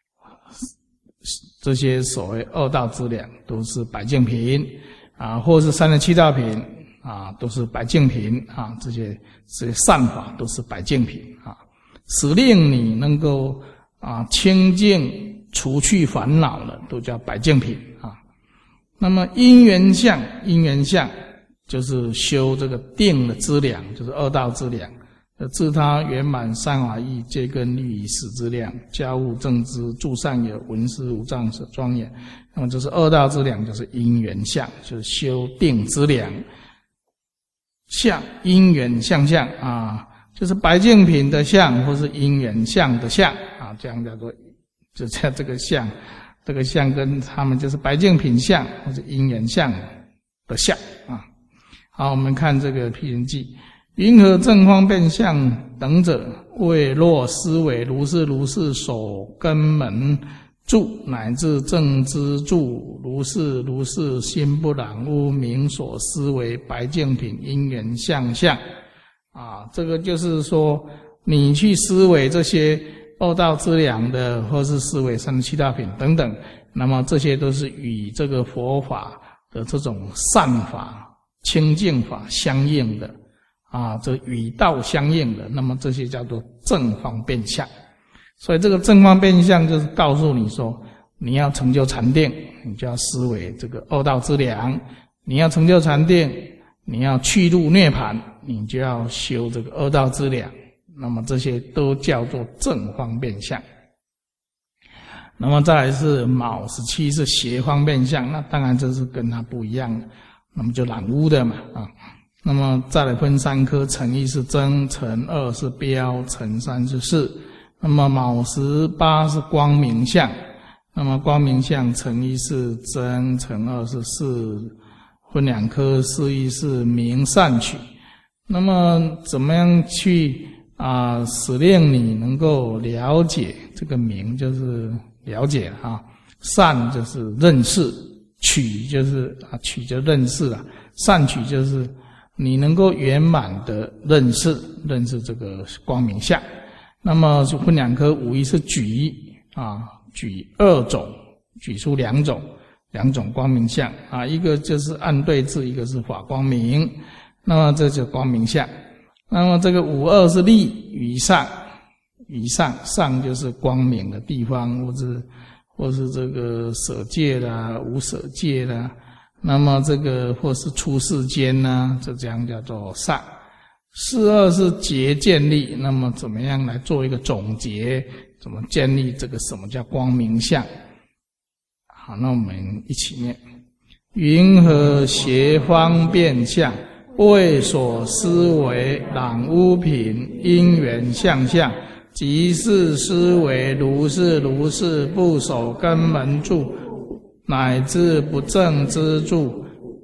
S1: 这些所谓二道资粮都是白净品啊，或是37道品啊，都是白净品啊，这些善法都是白净品啊，使令你能够清净除去烦恼的都叫白净品啊。那么因缘相，因缘相就是修这个定的资粮，就是二道资粮，自他圆满三法义戒根律仪识资粮，家务正知住善有闻思无障舍庄严。那么这是二道资粮，就是因缘相，就是修定资粮。相因缘相相啊，就是白净品的相，或是因缘相的相啊，这样叫做就叫这个相，这个相跟他们就是白净品相或者因缘相的相啊。好，我们看这个辟人记，云何正方便相等者，为若思维如是如是所根门住，乃至正知住如是如是心不染污名所思为白净品因缘相相啊。这个就是说你去思维这些二道资粮的，或是思维37道品等等，那么这些都是与这个佛法的这种善法清净法相应的啊，这与道相应的，那么这些叫做正方便相。所以这个正方便相就是告诉你说，你要成就禅定，你就要思维这个二道资粮；你要成就禅定，你要去入涅槃，你就要修这个二道资粮。那么这些都叫做正方便相。那么再来是卯17是邪方便相，那当然这是跟它不一样的，那么就染污的嘛啊。那么再来分3科，辰1是真，辰2是标，辰3是事。那么卯18是光明相，那么光明相辰1是真，辰2是事，分2科，事1是明善取。那么怎么样去使令你能够了解这个明，就是了解啊，善就是认识，取就是取就认识了，善取就是你能够圆满的认识这个光明相。那么就分2科，5 1是举举2种，举出2种光明相啊，一个就是暗对治，一个是法光明。那么这就光明相。那么这个5 2是立于上，上就是光明的地方，或是这个舍戒啦、无舍戒啦。那么这个或是出世间呐，这样叫做上。4 2是结建立，那么怎么样来做一个总结？怎么建立这个什么叫光明相？好，那我们一起念：云何邪方便相？为所思为染污品因缘相相，即是思维如是如是不守根门住，乃至不正之住，故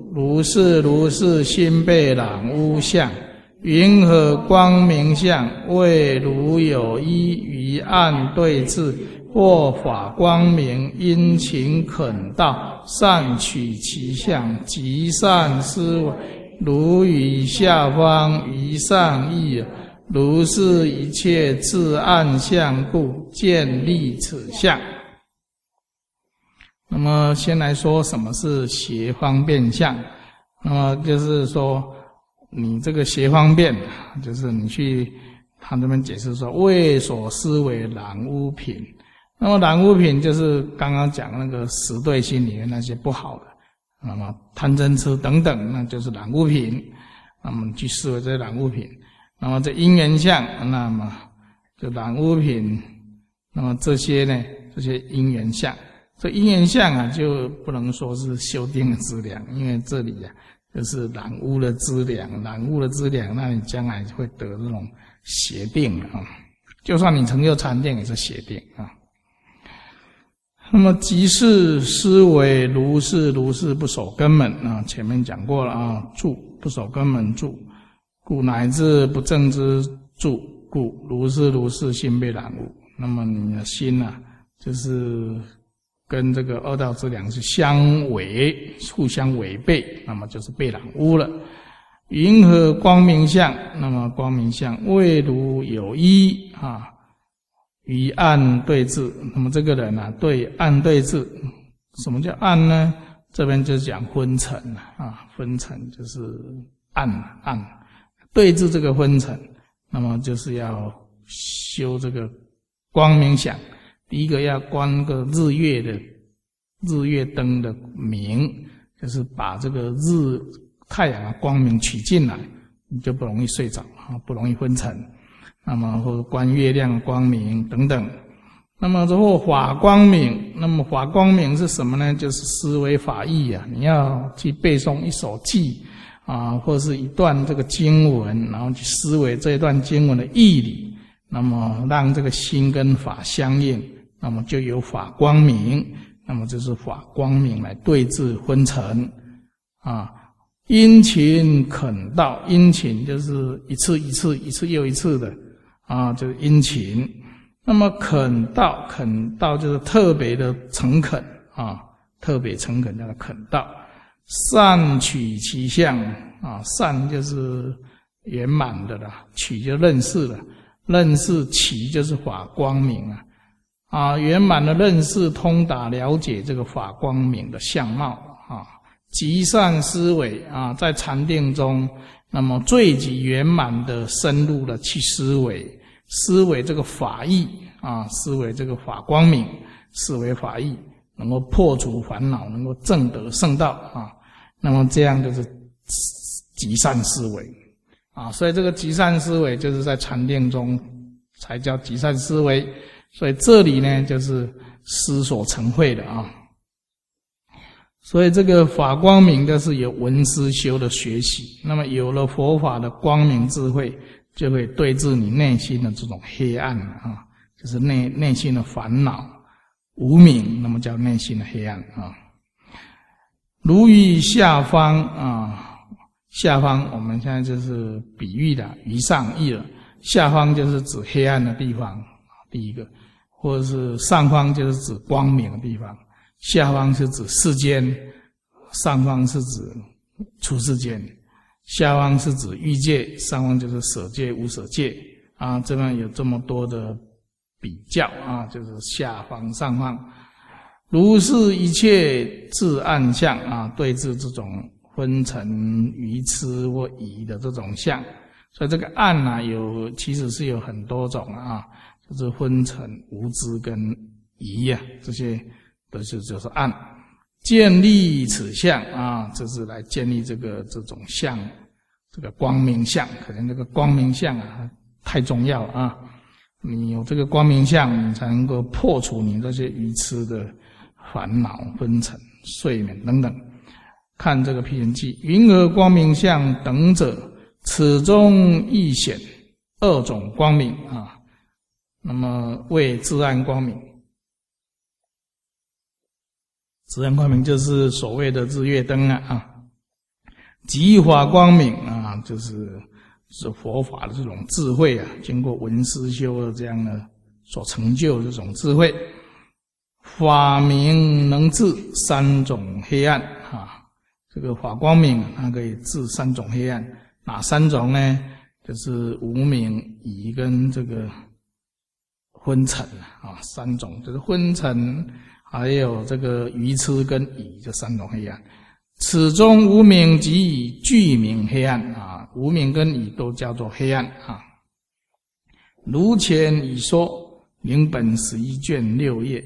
S1: 如是心被染污相，云何光明相？谓如有一于暗对治，或法光明，殷勤恳道，善取其相，极善思维，如于下方于上义，如是一切自暗相故，建立此相。那么先来说什么是邪方便相。那么就是说你这个邪方便，就是你去他这边解释说为所思为染污品。那么染污品就是刚刚讲那个十对心里面那些不好的，那么贪嗔痴等等，那就是染污品。那么去视为这些染污品。那么这因缘相，那么就染污品，那么这些呢，这些因缘相，这因缘相啊，就不能说是修定的资粮，因为这里啊，就是染污的资粮，染污的资粮，那你将来会得这种邪定啊。就算你成就禅定，也是邪定啊。那么即是思维如是不守根本啊，前面讲过了啊，住不守根本住。故乃至不正之住，故如是心被染污。那么你的心啊，就是跟这个二道之粮是互相违背，那么就是被染污了。云何光明相？那么光明相谓如有一啊，于暗对治。那么这个人啊，对暗对治。什么叫暗呢？这边就是讲昏沉啊，昏沉就是暗。对治这个昏沉，那么就是要修这个光明相。第一个要观个日月灯的明，就是把这个太阳的光明取进来，你就不容易睡着啊，不容易昏沉。那么或者观月亮光明等等。那么之后法光明，那么法光明是什么呢？就是思维法义啊，你要去背诵一首偈啊，或是一段这个经文，然后去思维这一段经文的义理，那么让这个心跟法相应，那么就有法光明。那么这是法光明来对治昏沉啊。殷勤恳道，殷勤就是一次又一次的啊，就是殷勤。那么恳道就是特别的诚恳啊，特别诚恳叫做恳道。善取其相啊，善就是圆满的啦，取就认识了，认识其就是法光明啊，圆满的认识通达了解这个法光明的相貌啊，极善思维啊，在禅定中，那么最极圆满的深入的去思维这个法义啊，思维这个法光明，思维法义，能够破除烦恼，能够证得圣道啊。那么这样就是极善思维啊，所以这个极善思维就是在禅定中才叫极善思维。所以这里呢，就是思所成慧的啊。所以这个法光明就是有闻思修的学习，那么有了佛法的光明智慧，就会对治你内心的这种黑暗啊，就是内心的烦恼无明，那么叫内心的黑暗啊。如于下方啊，下方我们现在就是比喻的于上义了，下方就是指黑暗的地方，第一个，或者是上方就是指光明的地方，下方是指世间，上方是指出世间，下方是指欲界，上方就是舍界无舍界啊，这边有这么多的比较啊，就是下方上方。如是一切自暗相啊，对治这种昏沉愚痴或疑的这种相。所以这个暗啊，其实是有很多种啊，就是昏沉无知跟疑啊，这些都是就是暗。建立此相啊，这是来建立这种相，这个光明相。可能这个光明相啊太重要啊，你有这个光明相，你才能够破除你这些愚痴的烦恼、昏沉、睡眠等等。看这个辟尘记，云何光明相等者，此中亦显二种光明啊。那么为自暗光明，自暗光明就是所谓的日月灯啊。 即法光明啊，就是佛法的这种智慧啊，经过闻思修的这样的所成就这种智慧。法明能治三种黑暗啊，这个法光明它可以治三种黑暗，哪三种呢？就是无明、疑跟这个昏沉啊，三种就是昏沉，还有这个愚痴跟疑这三种黑暗。此中无明即以具名黑暗啊，无明跟疑都叫做黑暗啊。如前已说，明本11卷6页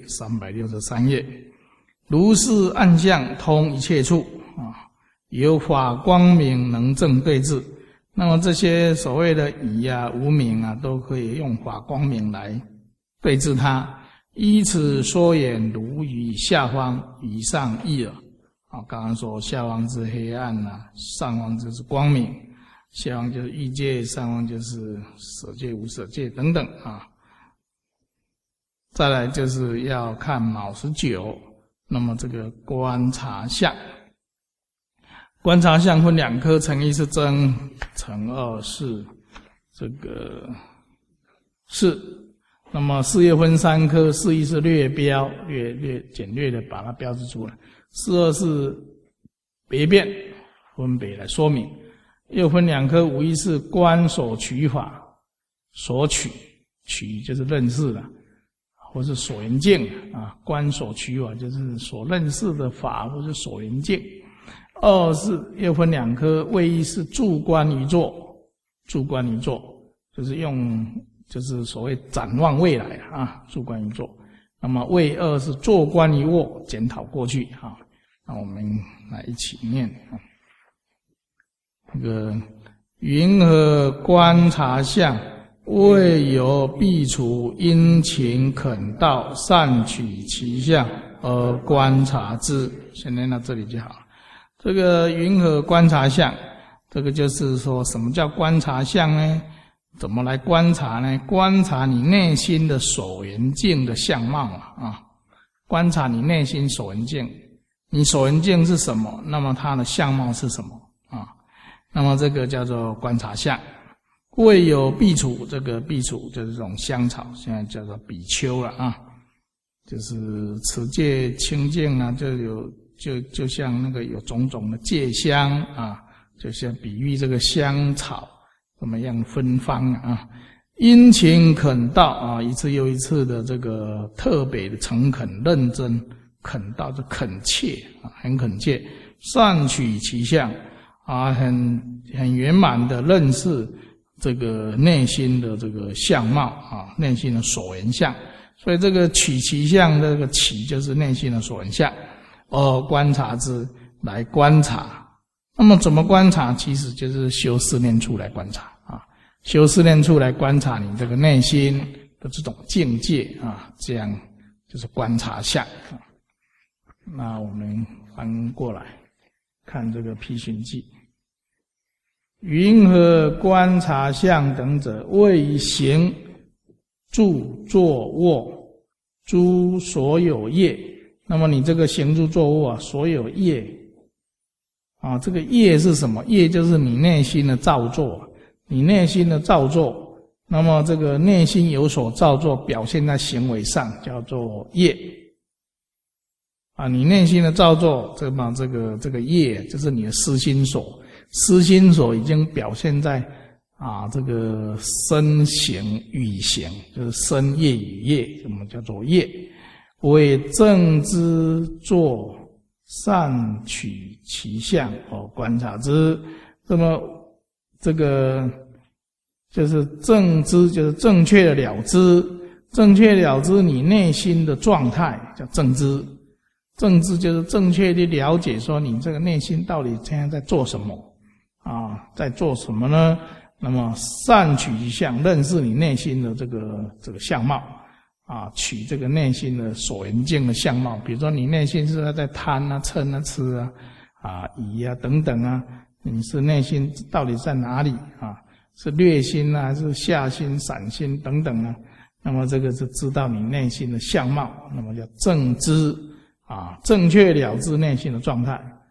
S1: 363页，如是暗相通一切处啊，有法光明能正对治。那么这些所谓的疑啊、无明啊，都可以用法光明来对治它。依此说言，如于下方以上义耳。啊，刚刚说下方是黑暗啊，上方就是光明，下方就是欲界，上方就是舍界、无舍界等等啊。再来就是要看卯19，那么这个观察相。观察相分两科，成一是真，成二是这个是。那么事业分三科，事一是略标，简略的把它标志出来；事二是别变，分别来说明。又分两科，无一是观所取法，所取就是认识了，或是所缘境啊。观所取法就是所认识的法，或是所缘境。二是又分两科，谓一是住观于坐，住观于坐就是所谓展望未来啊，住观于坐。那么谓二是坐观于卧，检讨过去啊。那我们来一起念啊。这个云何观察相？未有必除殷勤恳道，善取其相而观察之。先念到这里就好了。这个云何观察相？这个就是说什么叫观察相呢？怎么来观察呢？观察你内心的所缘境的相貌啊，观察你内心所缘境，你所缘境是什么？那么它的相貌是什么啊？那么这个叫做观察相。未有苾芻，这个苾芻就是这种香草，现在叫做比丘了啊，就是持戒清净啊，就像那个有种种的戒香啊，就像比喻这个香草怎么样芬芳啊。殷勤恳道啊，一次又一次的这个特别的诚恳认真，恳道就恳切啊，很恳切，善取其相啊，很圆满的认识这个内心的这个相貌啊，内心的所缘相。所以这个取其相，这个取就是内心的所缘相。观察之，来观察。那么怎么观察？其实就是修四念处来观察啊，修四念处来观察你这个内心的这种境界啊，这样就是观察相。那我们翻过来看这个批寻记。云何观察相等者？谓以行、住、坐、卧诸所有业。那么你这个行住坐卧啊，所有业啊，这个业是什么？业就是你内心的造作，你内心的造作。那么这个内心有所造作，表现在行为上，叫做业啊。你内心的造作，这个业就是你的思心所，思心所已经表现在啊这个身行语行，就是身业语业，什么叫做业？为正之作，善取其相观察之。那么这个就是正知，就是正确的了知，正确了知你内心的状态，叫正知。正知就是正确的了解，说你这个内心到底现在在做什么啊？在做什么呢？那么善取其相，认识你内心的这个相貌。啊，取这个内心的所缘境的相貌，比如说你内心是在贪啊、嗔啊、痴啊、疑啊等等啊，你是内心到底在哪里啊？是劣心啊，是下心、散心等等啊？那么这个是知道你内心的相貌，那么叫正知啊，正确了知内心的状态。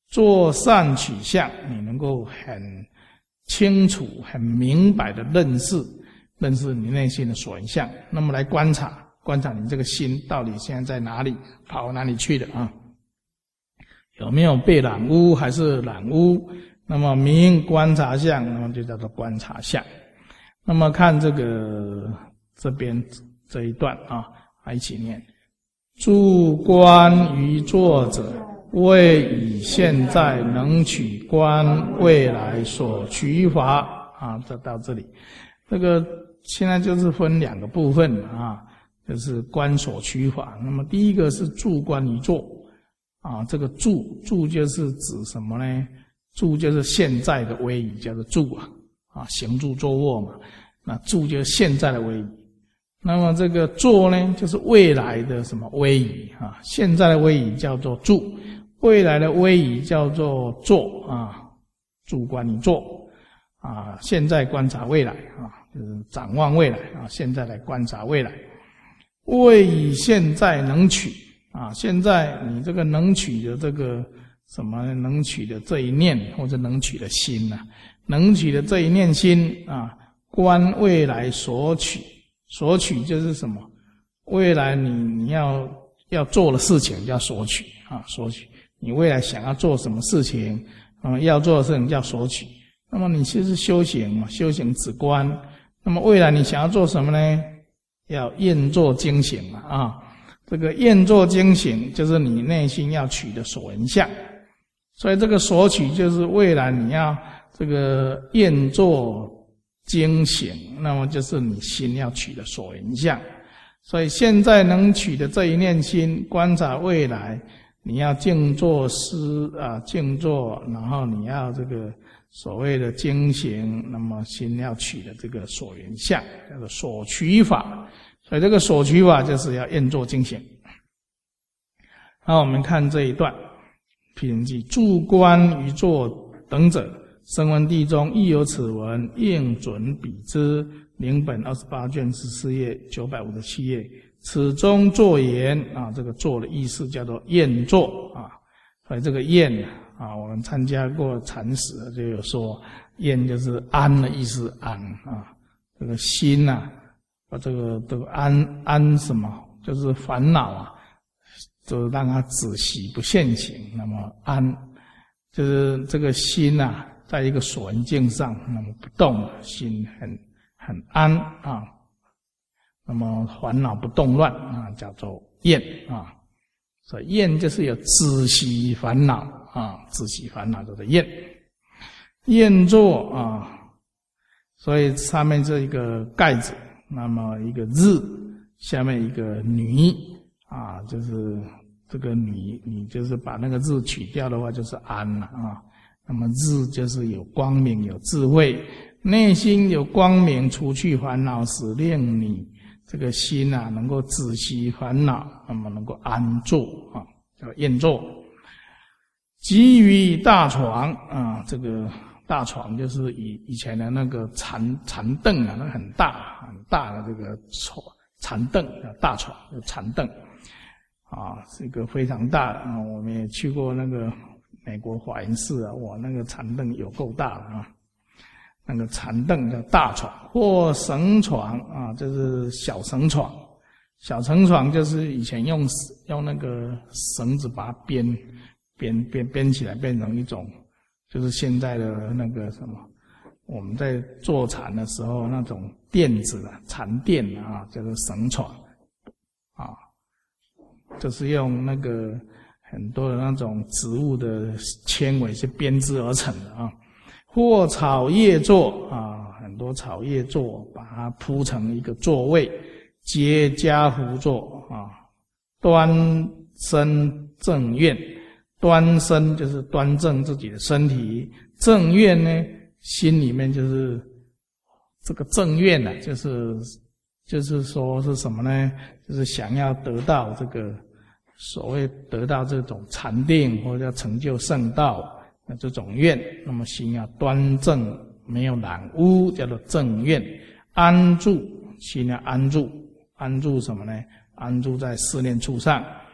S1: 做善取相，你能够很清楚、很明白的认识你内心的所缘相，那么来观察你这个心到底现在在哪里，跑哪里去了啊？有没有被染污还是染污？那么明观察相，那么就叫做观察相。那么看这边这一段啊，一起念：住观于作者，为以现在能取观未来所取法啊。这到这里，这个现在就是分两个部分啊，就是观所取法。那么第一个是住观于作啊，这个住就是指什么呢？住就是现在的威仪，叫做住啊，行住坐卧嘛。那住就是现在的威仪。那么这个坐呢，就是未来的什么威仪啊？现在的威仪叫做住，未来的威仪叫做坐啊。住观于坐啊，现在观察未来啊，就是展望未来啊，现在来观察未来。为以现在能取啊，现在你这个能取的这个什么能取的这一念，或者能取的心啊，能取的这一念心啊，观未来所取就是什么？未来你要做的事情叫所取啊，所取。你未来想要做什么事情要做的事情叫所取。那么你就是修行嘛，修行止观。那么未来你想要做什么呢？要验作经行嘛啊。这个验作经行就是你内心要取的所缘相。所以这个所取就是未来你要这个验作经行，那么就是你心要取的所缘相。所以现在能取的这一念心，观察未来，你要静坐思啊，静坐，然后你要这个所谓的经行，那么心要取的这个所缘相，叫做所取法。所以这个所取法就是要验作经行。好，我们看这一段。譬如记住观于作等者，声闻地中亦有此文，应准比之。领本28卷14页957页。此中作言啊，这个作的意思叫做验作啊。所以这个验啊，我们参加过禅史就有说，验就是安的意思，安啊。这个心啊，这个安什么？就是烦恼啊。就让它止息不现行，那么安就是这个心啊，在一个所缘境上，那么不动，心很安啊。那么烦恼不动乱啊，叫做厌啊。所以厌就是有止息烦恼啊，止息烦恼就是厌。厌作啊，所以上面这一个盖子，那么一个日，下面一个女。啊，就是这个你就是把那个日取掉的话，就是安了啊。那么日就是有光明、有智慧，内心有光明，除去烦恼，使令你这个心啊能够止息烦恼，那么能够安坐啊，叫验坐。基于大床啊，这个大床就是以前的那个禅凳啊，那个很大的这个禅凳，大床叫禅凳。啊，是一个非常大的啊！我们也去过那个美国华严寺啊，哇，那个禅凳有够大的啊！那个禅凳叫大床或绳床啊，就是小绳床。小绳床就是以前用那个绳子把它编起来，变成一种，就是现在的那个什么，我们在坐禅的时候那种垫子啊，禅垫啊，叫做绳床啊。就是用那个很多的那种植物的纤维去编织而成的啊，或草叶座啊，很多草叶座把它铺成一个座位，皆家福座啊。端身正愿，端身就是端正自己的身体，正愿呢，心里面就是这个正愿呢，就是说是什么呢？就是想要得到这个所谓得到这种禅定，或者叫成就圣道的这种愿，那么心要端正，没有染污，叫做正愿。安住，心要安住，安住什么呢？安住在四念处上，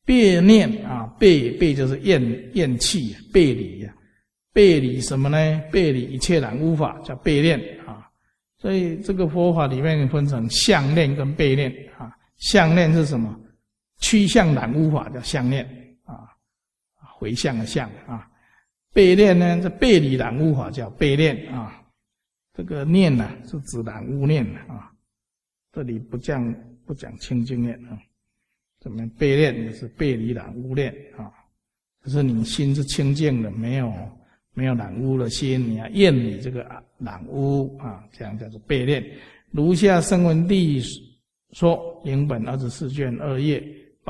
S1: 别念啊，别就是厌弃背离啊，背离什么呢？背离一切染污法叫背念啊。所以这个佛法里面分成相念跟背念啊。相念是什么？趋向染污法叫相念啊，回向的向啊。背念呢，这背离染污法叫背念啊。这个念呢，是指染污念啊。这里不讲清净念啊。怎么背念就是背离染污念啊，就是你心是清净的，没有染污的心，你要厌离这个染污啊，这样叫做背念。如下声闻地说，营本24卷2页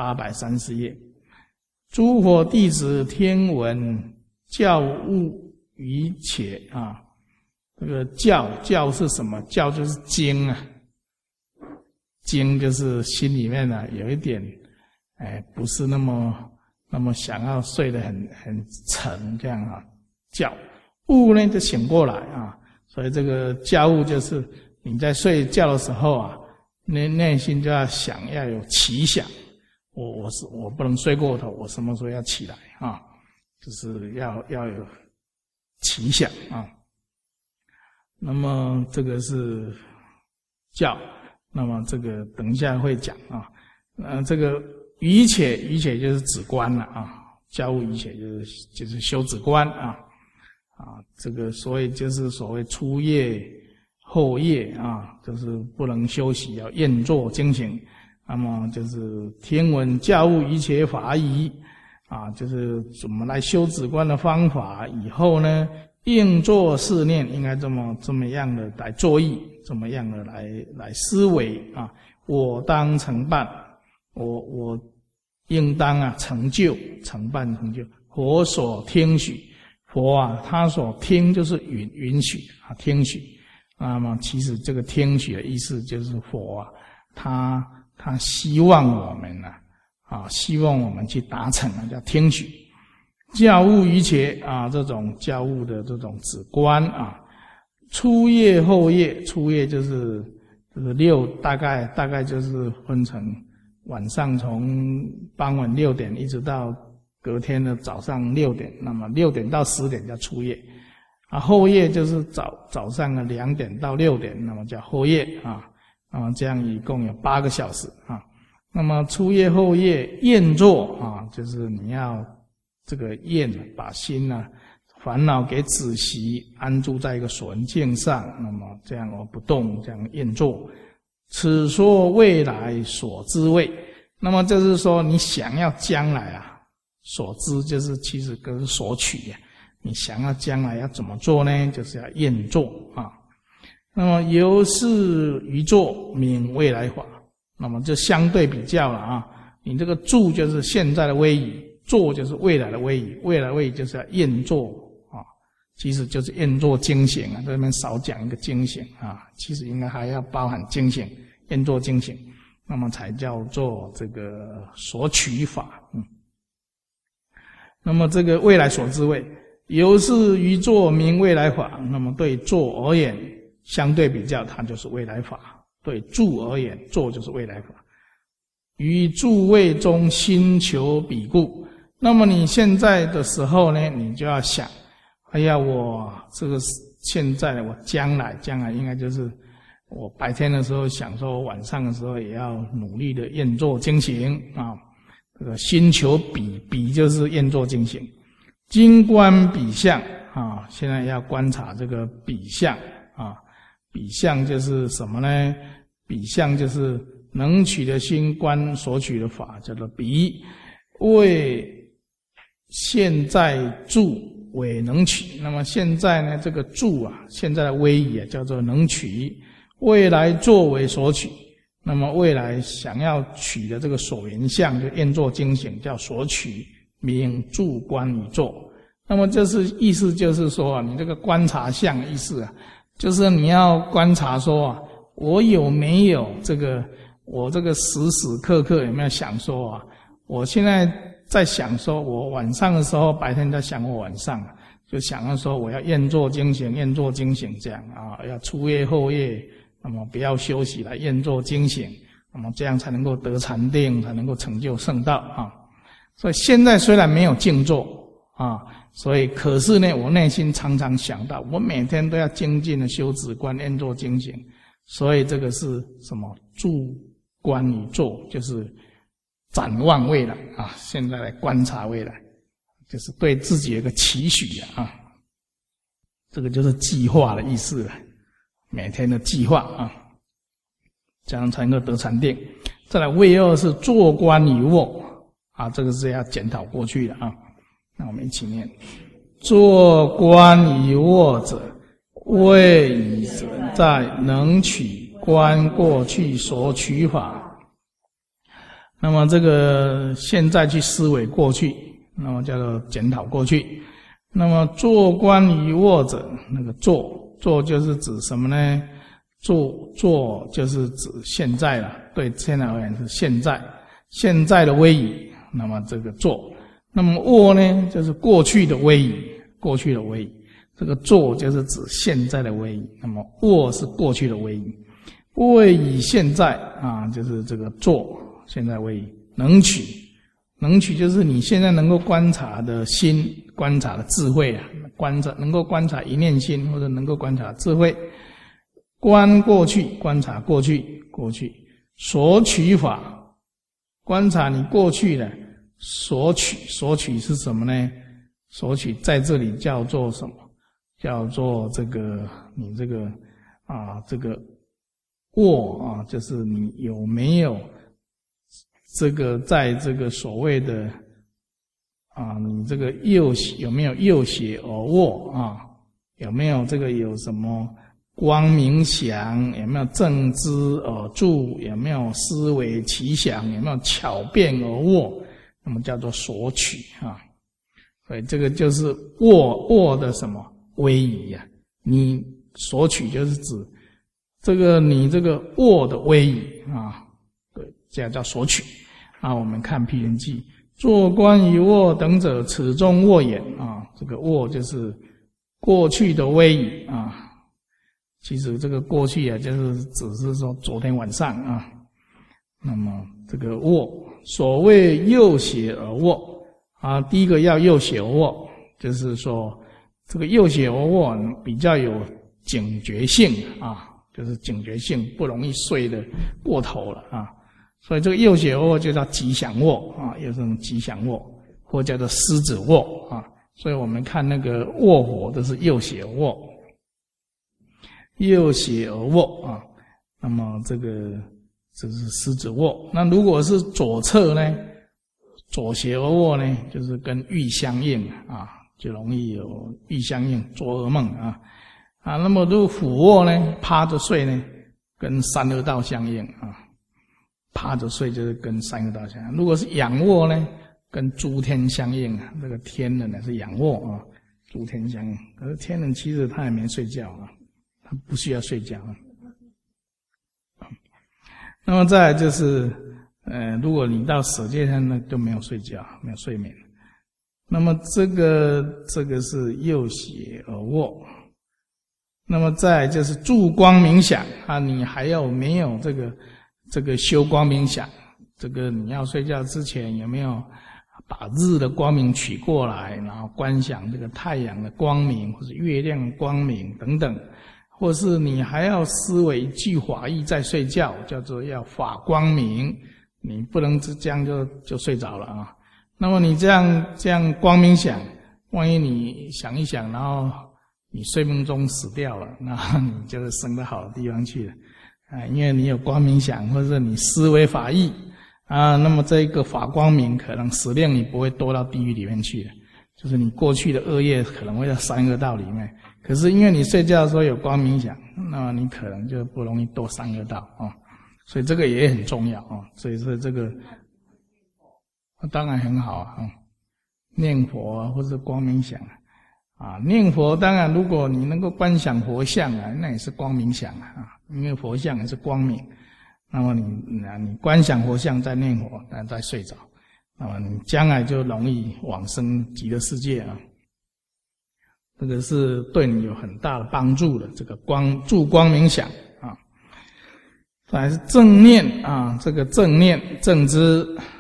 S1: 830页，诸佛弟子听闻教务于且啊，这个教是什么？教就是经啊，经就是心里面呢有一点。不是那么想要睡得很沉这样啊，觉悟呢就醒过来啊，所以这个觉悟就是你在睡觉的时候啊，内心就要想要有奇想，我不能睡过头，我什么时候要起来啊？就是要有奇想啊。那么这个是觉，那么这个等一下会讲啊，这个。于且就是止观了啊，教务于且就是修止观啊，这个所以就是所谓初夜后夜啊，就是不能休息，要厌作精行。那么就是听闻教务于且法仪啊，就是怎么来修止观的方法。以后呢，应作是念，应该这么样的来作意，这么样的来思维啊。我当承办，我应当啊成就，承办成就。佛所听许，佛啊他所听就是允许啊，听许。那么其实这个听许的意思就是佛啊，他希望我们希望我们去达成啊，叫听许。教务于且啊，这种教务的这种止观啊，初夜后夜，初夜就是大概就是分成。晚上从傍晚6点一直到隔天的早上6点，那么6点到10点叫初夜啊，后夜就是早上的2点到6点，那么叫后夜啊，那么这样一共有8个小时啊。那么初夜后夜厌作啊，就是你要这个厌，把心烦恼给止息，安住在一个纯净上，那么这样不动，这样厌作。此说未来所知位，那么就是说你想要将来啊，所知就是其实跟所取啊，你想要将来要怎么做呢？就是要厌作啊。那么由是于作名未来法，那么就相对比较了啊。你这个住就是现在的威仪，作就是未来的威仪，未来威仪就是要厌作啊。其实就是厌作精行啊，这边少讲一个精行啊，其实应该还要包含精行，厌作精行，那么才叫做这个所取法。那么这个未来所知位，由是于作名未来法，那么对作而言，相对比较，它就是未来法；对住而言，作就是未来法。于住位中心求彼故，那么你现在的时候呢，你就要想。哎呀，我这个现在我将来应该就是我白天的时候想说，晚上的时候也要努力的厌作精行啊。这个心求彼就是厌作精行，经观彼相啊，现在要观察这个彼相啊。彼相就是什么呢？彼相就是能取的心观所取的法，叫做彼。为现在住。为能取，那么现在呢？这个住啊，现在的威仪啊，叫做能取；未来作为所取，那么未来想要取的这个所缘相，就厌作精行，叫所取，名住观与作。那么这是意思，就是说啊，你这个观察相的意思啊，就是你要观察说啊，我有没有这个，我这个时时刻刻有没有想说啊，我现在。在想说，我晚上的时候，白天在想我晚上，就想要说我要厌作精行，厌作精行这样啊，要初夜后夜，那么不要休息来厌作精行，那么这样才能够得禅定，才能够成就圣道啊。 所以现在虽然没有静坐啊，所以可是呢，我内心常常想到，我每天都要精进的修止观、念作精行。所以这个是什么？住观与坐，就是展望未来啊！现在来观察未来，就是对自己有一个期许啊！这个就是计划的意思了，每天的计划啊，这样才能够得禅定。再来位二是坐观与卧啊，这个是要检讨过去的啊。那我们一起念：坐观与卧者，谓以在能取观过去所取法。那么这个现在去思维过去，那么叫做检讨过去。那么坐观与卧者，那个坐就是指什么呢？坐就是指现在了，对现在而言是现在的威仪。那么这个坐，那么卧呢，就是过去的威仪，这个坐就是指现在的威仪，那么卧是过去的威仪。位以现在啊，就是这个坐现在威仪。能取就是你现在能够观察的心，观察的智慧啊，能够观察一念心，或者能够观察智慧。观过去，观察过去所取法，观察你过去的所取是什么呢？所取在这里叫做什么？叫做这个你这个这个卧啊，就是你有没有这个在这个所谓的你这个有没有右胁而卧啊？有没有这个有什么光明想？有没有正知而住？有没有思维奇想？有没有巧辩而卧？那么叫做所取啊。所以这个就是卧的什么威仪啊？你所取就是指这个你这个卧的威仪啊，对，这样叫所取。我们看毗陵记，坐观于卧等者，此中卧也啊。这个卧就是过去的威仪啊。其实这个过去啊，就是只是说昨天晚上啊。那么这个卧，所谓右胁而卧啊，第一个要右胁而卧，就是说这个右胁而卧比较有警觉性啊，就是警觉性不容易睡得过头了啊。所以这个右胁而卧就叫吉祥卧啊，有这种吉祥卧，或叫做狮子卧啊。所以我们看那个卧佛都是右胁而卧，右胁而卧啊。那么这是狮子卧。那如果是左侧呢，左胁而卧呢，就是跟欲相应啊，就容易有欲相应，做噩梦啊。那么如果俯卧呢，趴着睡呢，跟三恶道相应啊。趴着睡就是跟三恶道相应。如果是仰卧呢，跟诸天相应啊。这个天人呢是仰卧啊，诸天相应。可是天人其实他也没睡觉啊，他不需要睡觉啊。那么再来就是，如果你到舍戒天呢，就没有睡觉，没有睡眠。那么这个是右胁而卧。那么再来就是住光冥想啊，你还有没有这个修光冥想？这个你要睡觉之前有没有把日的光明取过来，然后观想这个太阳的光明，或者月亮的光明等等，或是你还要思维一句法义再睡觉，叫做要法光明，你不能这样就睡着了啊。那么你这样光冥想，万一你想一想，然后你睡梦中死掉了，那你就是升到好的地方去了啊，因为你有光冥想，或者你思维法义啊，那么这个法光明可能使令你不会堕到地狱里面去的，就是你过去的恶业可能会在三恶道里面，可是因为你睡觉的时候有光冥想，那么你可能就不容易堕三恶道啊，所以这个也很重要啊。所以说这个当然很好啊，念佛啊，或者光冥想啊，念佛当然如果你能够观想佛像啊，那也是光冥想啊，因为佛像也是光明。那么你观想佛像在念佛，但在睡着，那么你将来就容易往生极乐世界啊。这个是对你有很大的帮助的，这个住光冥想啊。再来是正念啊，这个正念正知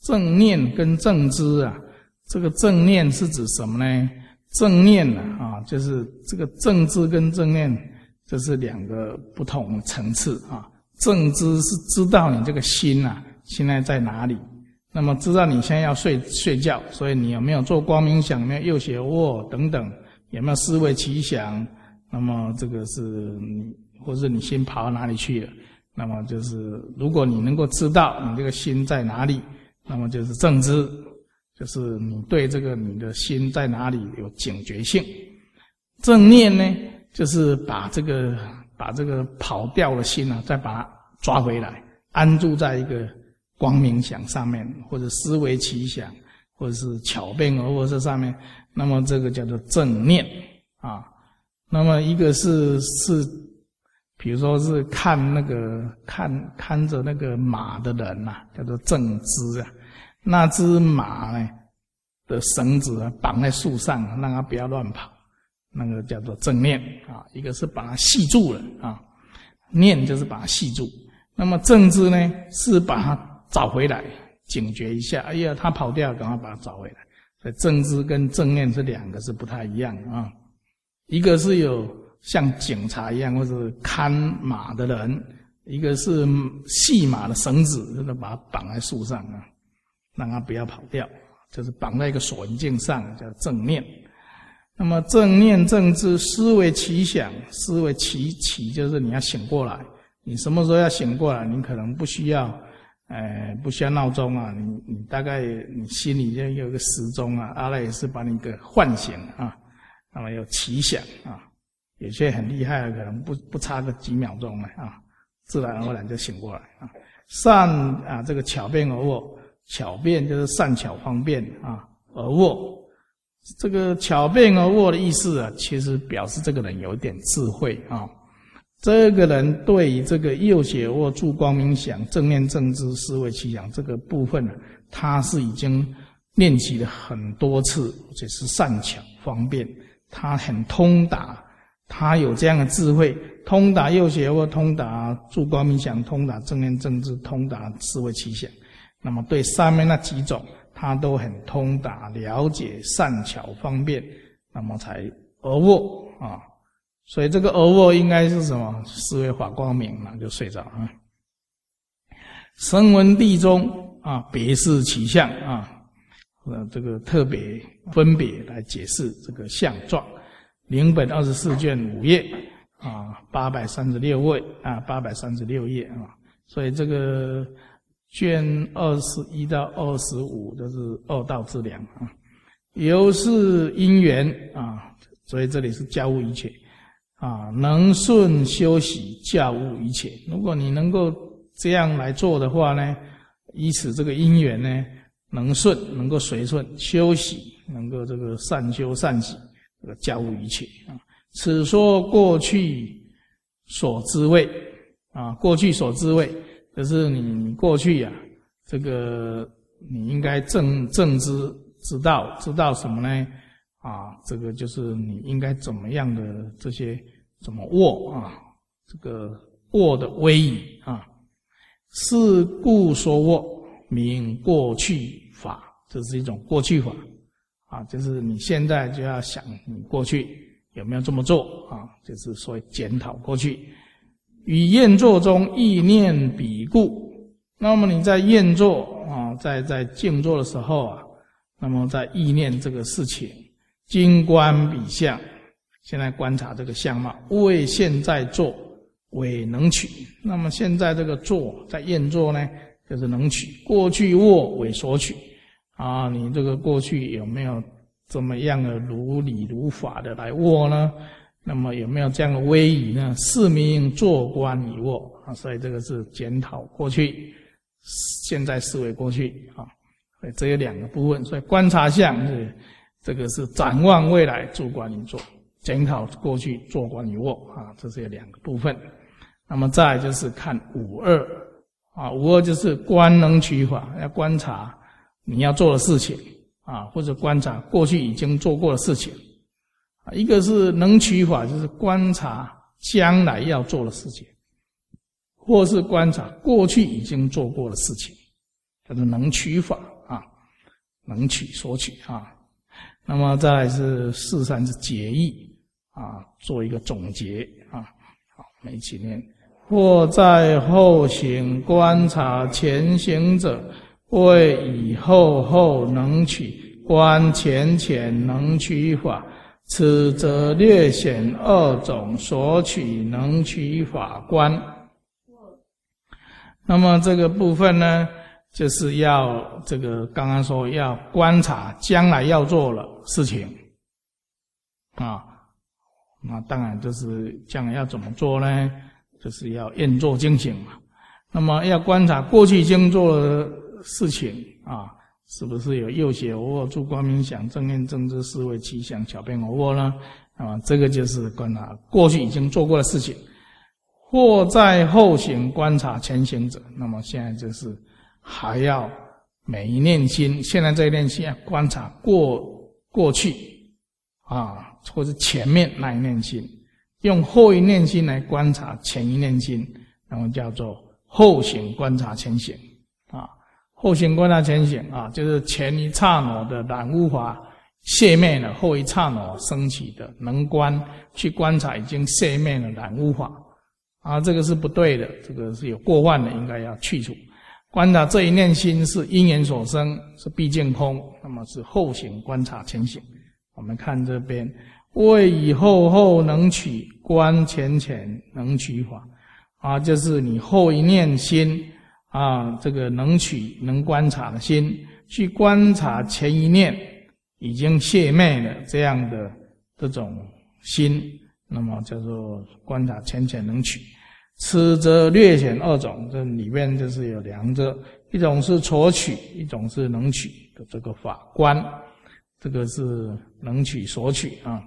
S1: 正念跟正知啊，这个正念是指什么呢？正念啊，就是这个正知跟正念，这是两个不同的层次啊。正知是知道你这个心啊，现在在哪里，那么知道你现在要睡觉，所以你有没有做光冥想，有没有右斜卧等等，有没有思维奇想，那么这个是你，或者你心跑到哪里去了，那么就是如果你能够知道你这个心在哪里，那么就是正知，就是你对这个你的心在哪里有警觉性。正念呢，就是把这个跑掉的心啊，再把它抓回来，安住在一个光冥想上面，或者思维奇想，或者是巧辩而卧这上面，那么这个叫做正念啊。那么一个是比如说是看着那个马的人啊，叫做正知啊。那只马呢的绳子啊绑在树上，让它不要乱跑，那个叫做正念啊。一个是把它系住了啊，念就是把它系住。那么正知呢，是把它找回来，警觉一下，哎呀，它跑掉，赶快把它找回来。所以正知跟正念这两个是不太一样啊。一个是有像警察一样，或者看马的人；一个是系马的绳子，就是把它绑在树上啊，让它不要跑掉，就是绑在一个锁银镜上，叫正念。那么正念正知，思维奇想，思维奇就是你要醒过来。你什么时候要醒过来？你可能不需要闹钟啊，你大概你心里就有一个时钟啊，阿赖也是把你给唤醒啊。那么有奇想啊，有些很厉害的可能不差个几秒钟了啊，自然而然就醒过来啊。善啊，这个巧辩而卧，巧辩就是善巧方便啊，而卧。这个巧辩而卧的意思啊，其实表示这个人有一点智慧啊。这个人对于这个右斜卧、住光冥想、正念正知、思维奇想这个部分呢，他是已经练习了很多次，而且是善巧方便。他很通达，他有这样的智慧，通达右斜卧，通达住光冥想，通达正念正知，通达思维奇想。那么对上面那几种，他都很通达，了解善巧方便，那么才而卧啊。所以这个而卧应该是什么？思维法光明嘛，就睡着啊。声闻地中啊，别是其相啊。这个特别分别来解释这个相状。领本24卷5页啊，836页啊。所以这个卷21到25都是二道之良啊。由是因缘啊，所以这里是教务一切啊，能顺修习教务一切。如果你能够这样来做的话呢，依此这个因缘呢，能顺，能够随顺修习，能够这个善修善习，这个教务一切啊。此说过去所知位啊，过去所知位，就是你过去啊，这个你应该正知道什么呢？啊，这个就是你应该怎么样的这些怎么卧啊，这个卧的威仪啊，是故说卧。名过去法，这是一种过去法啊，就是你现在就要想你过去有没有这么做啊，就是所谓检讨过去。于验坐中意念彼故，那么你在验坐啊，在静坐的时候啊，那么在意念这个事情，今观彼相，现在观察这个相貌，为现在坐为能取。那么现在这个坐在验坐呢，就是能取，过去卧为所取啊，你这个过去有没有这么样的如理如法的来卧呢？那么有没有这样的威仪呢？是名坐观以卧啊，所以这个是检讨过去，现在视为过去啊，所以这有两个部分。所以观察相是这个是展望未来，坐观以坐；检讨过去，坐观以卧啊，这是有两个部分。那么再来就是看52。啊，52就是观能取法，要观察你要做的事情啊，或者观察过去已经做过的事情啊。一个是能取法，就是观察将来要做的事情，或是观察过去已经做过的事情，叫做能取法能取所取啊。那么再来是四三是结义啊，做一个总结啊。好，我们一起念：或在后行观察前行者，谓以后能取，观前能取法。此则略显二种所取能取法观。那么这个部分呢，就是要这个刚刚说要观察将来要做的事情啊。那当然就是将来要怎么做呢？就是要愿做精行嘛。那么要观察过去已经做的事情啊，是不是有右写偶我、住光冥想、正念正知、思维奇想、巧变偶我呢？啊，这个就是观察过去已经做过的事情。或在后行观察前行者，那么现在就是还要每一念心，现在这一念心要观察过去啊，或者前面那一念心，用后一念心来观察前一念心，那么叫做后行观察前行啊。后行观察前行啊，就是前一刹那的染污法熄灭了，后一刹那升起的能观，去观察已经熄灭了染污法啊，这个是不对的，这个是有过患的，应该要去除。观察这一念心是因缘所生，是毕竟空，那么是后行观察前行。我们看这边，谓以后能取，观前能取法啊，就是你后一念心啊，这个能取能观察的心，去观察前一念已经熄灭了这样的这种心，那么叫做观察前能取。此则略显二种，这里面就是有两者，一种是所取，一种是能取的这个法观，这个是能取所取啊。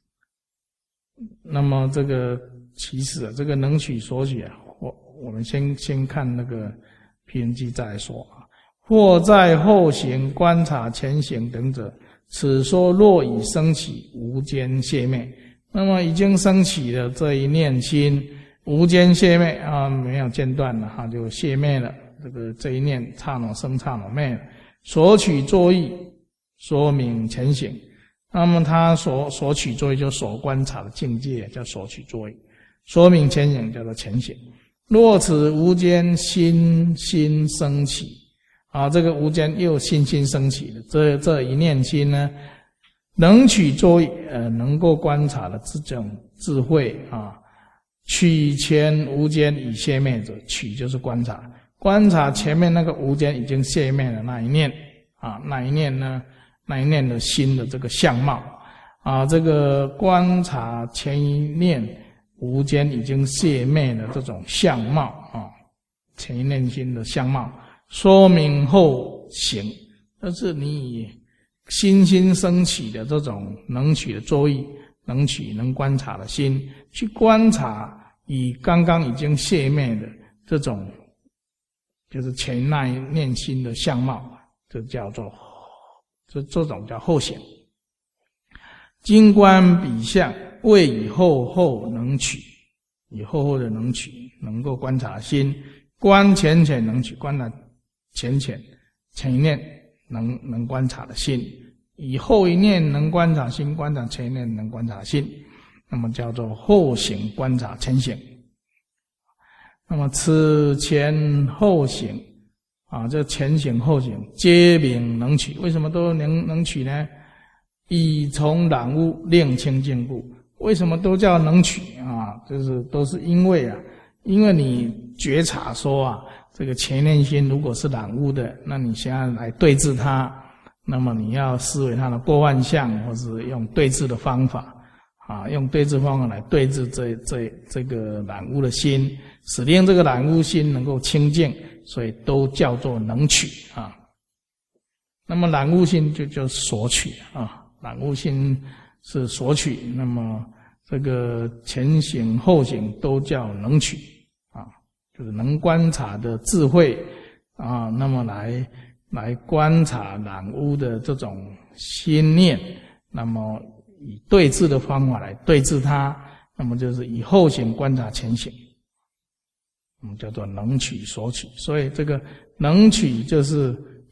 S1: 那么这个其实这个能取所取啊，我们先看那个批文记再来说啊。或在后行观察前行等者，此说若已升起，无间熄灭。那么已经升起的这一念心，无间熄灭啊，没有间断了哈，就熄灭了。这一念刹那生刹那灭了。所取作意，说明前行。那么他所取作意，就所观察的境界叫所取作意，说明前行叫做前行。若此无间心升起啊，这个无间又心升起的这一念心呢，能取作意能够观察的这种智慧啊，取前无间已熄灭者，取就是观察前面那个无间已经熄灭的那一念啊，那一念的心的这个相貌啊，这个观察前一念无间已经熄灭的这种相貌啊，前一念心的相貌，说明后行，就是你以心升起的这种能取的作意，能取能观察的心，去观察以刚刚已经熄灭的这种，就是前那一念心的相貌，这叫做这种叫后行。今观彼相，谓以后能取，以后的能取，能够观察心，观前能取，观察前一念能观察的心，以后一念能观察心，观察前一念能观察心，那么叫做后行观察前行。那么此前后行啊，这前行后行皆名能取，为什么都能取呢？以从染污令清净故。为什么都叫能取啊？就是都是因为你觉察说啊，这个前念心如果是染污的，那你现在来对治它，那么你要思维它的过患相，或是用对治的方法啊，用对治方法来对治这个染污的心，使令这个染污心能够清净，所以都叫做能取啊。那么染污心就叫所取啊，染污心是所取，那么这个前行后行都叫能取啊，就是能观察的智慧啊，那么来观察染污的这种心念，那么以对治的方法来对治它，那么就是以后行观察前行，叫做能取所取。所以这个能取就是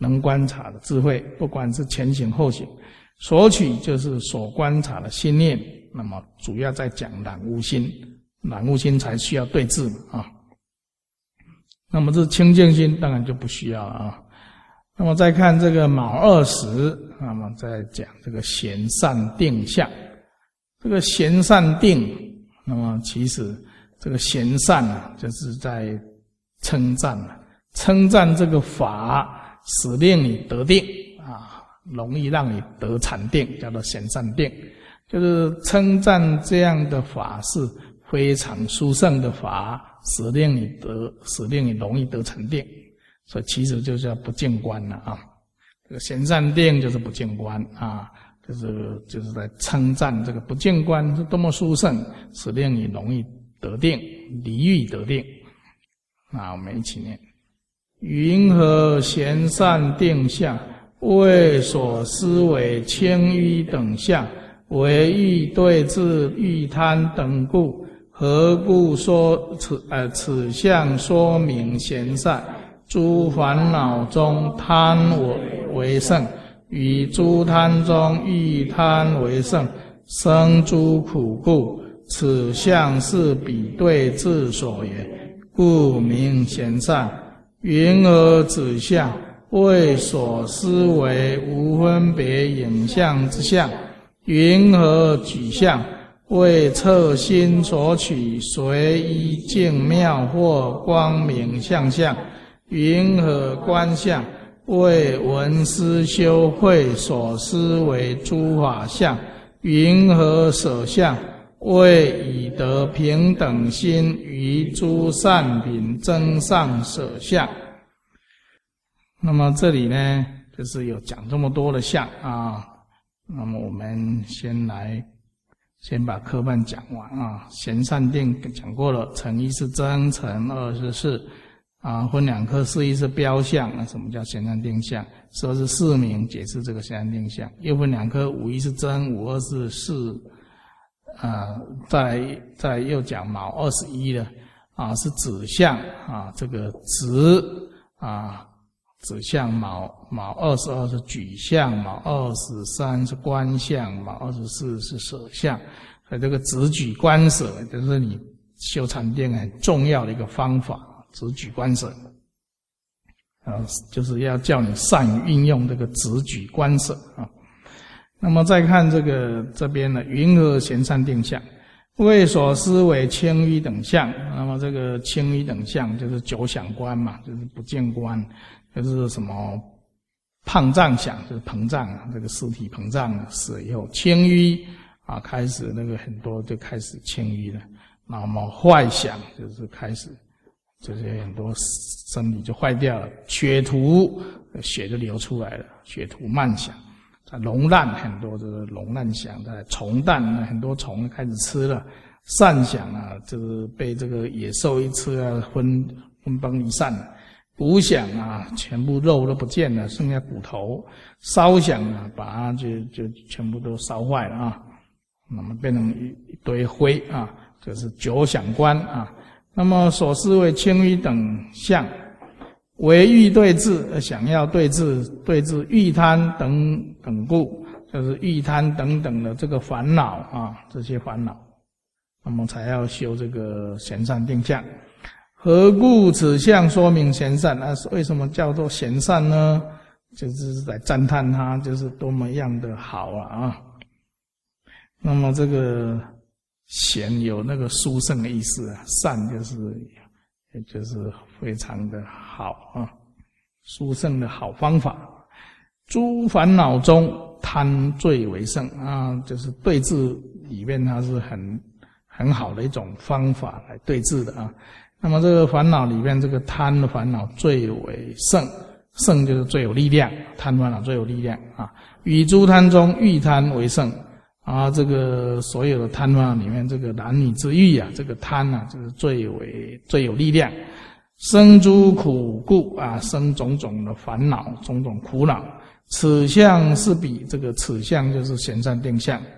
S1: 能观察的智慧，不管是前行后行。所取就是所观察的心念，那么主要在讲染污心，染污心才需要对治啊。那么这清净心当然就不需要啊。那么再看这个卯20，那么再讲这个贤善定相。这个贤善定，那么其实这个贤善啊，就是在称赞啊，称赞这个法使令你得定啊，容易让你得禅定，叫做贤善定，就是称赞这样的法是非常殊胜的法，使令你容易得禅定，所以其实就叫不净观了啊。这个贤善定就是不净观啊，就是在称赞这个不净观是多么殊胜，使令你容易得定，离欲得定。那我们一起念：云何贤善定相，为所思维轻愚等相，为欲对治欲贪等故，何故说此相说明贤善？诸烦恼中贪为胜，于诸贪中欲贪为胜，生诸苦故。此相是彼对治所也，故名贤善。云何止相？为所思维无分别影像之相。云何举相？为测心所取随依净妙或光明相相。云何观相？为闻思修慧所思为诸法相。云何舍相？为以得平等心于诸善品增上舍相。那么这里呢，就是有讲这么多的相啊。那么我们先把科判讲完啊。贤善定讲过了，成一是真，成二是事啊，分两科，是一是标相。那什么叫贤善定相？说是四名解释这个贤善定相。又分两科，五一是真，五二是事。再来又讲卯21了啊，是指相啊，这个指啊，指相卯22是举相，卯23是观相，卯24是舍相。所以这个指举观舍就是你修禅定很重要的一个方法，指举观舍就是要叫你善于运用这个指举观舍啊。那么再看这边呢，云何贤善定相？为所思维轻愚等相。那么这个轻愚等相就是九想观嘛，就是不净观，就是什么胖胀想，就是膨胀啊，这个尸体膨胀死了以后，轻愚啊，开始那个很多就开始轻愚了。那么坏想就是开始就是很多身体就坏掉了，血图血就流出来了，血图慢想。龙烂很多就是龙烂想，虫蛋很多虫开始吃了，散想啊，就是被这个野兽一吃啊，分崩离散了。骨想啊，全部肉都不见了，剩下骨头。烧想啊，把它就全部都烧坏了啊，那么变成一堆灰啊，这是九想观啊。那么所思为轻愚等相。为欲对治，想要对治欲贪等故，就是欲贪等等的这个烦恼啊，这些烦恼，那么才要修这个贤善定相。何故此相说明贤善？那为什么叫做贤善呢？就是在赞叹它，就是多么样的好啊！那么这个贤有那个殊胜的意思啊，善就是非常的好啊，殊胜的好方法。诸烦恼中贪最为胜啊，就是对治里面它是很好的一种方法来对治的啊。那么这个烦恼里面，这个贪的烦恼最为胜，胜就是最有力量，贪烦恼最有力量啊。于诸贪中欲贪为胜啊，这个所有的贪烦恼里面，这个男女之欲啊，这个贪啊，就是最有力量。生诸苦故啊，生种种的烦恼，种种苦恼。此相是彼，这个此相就是贤善定相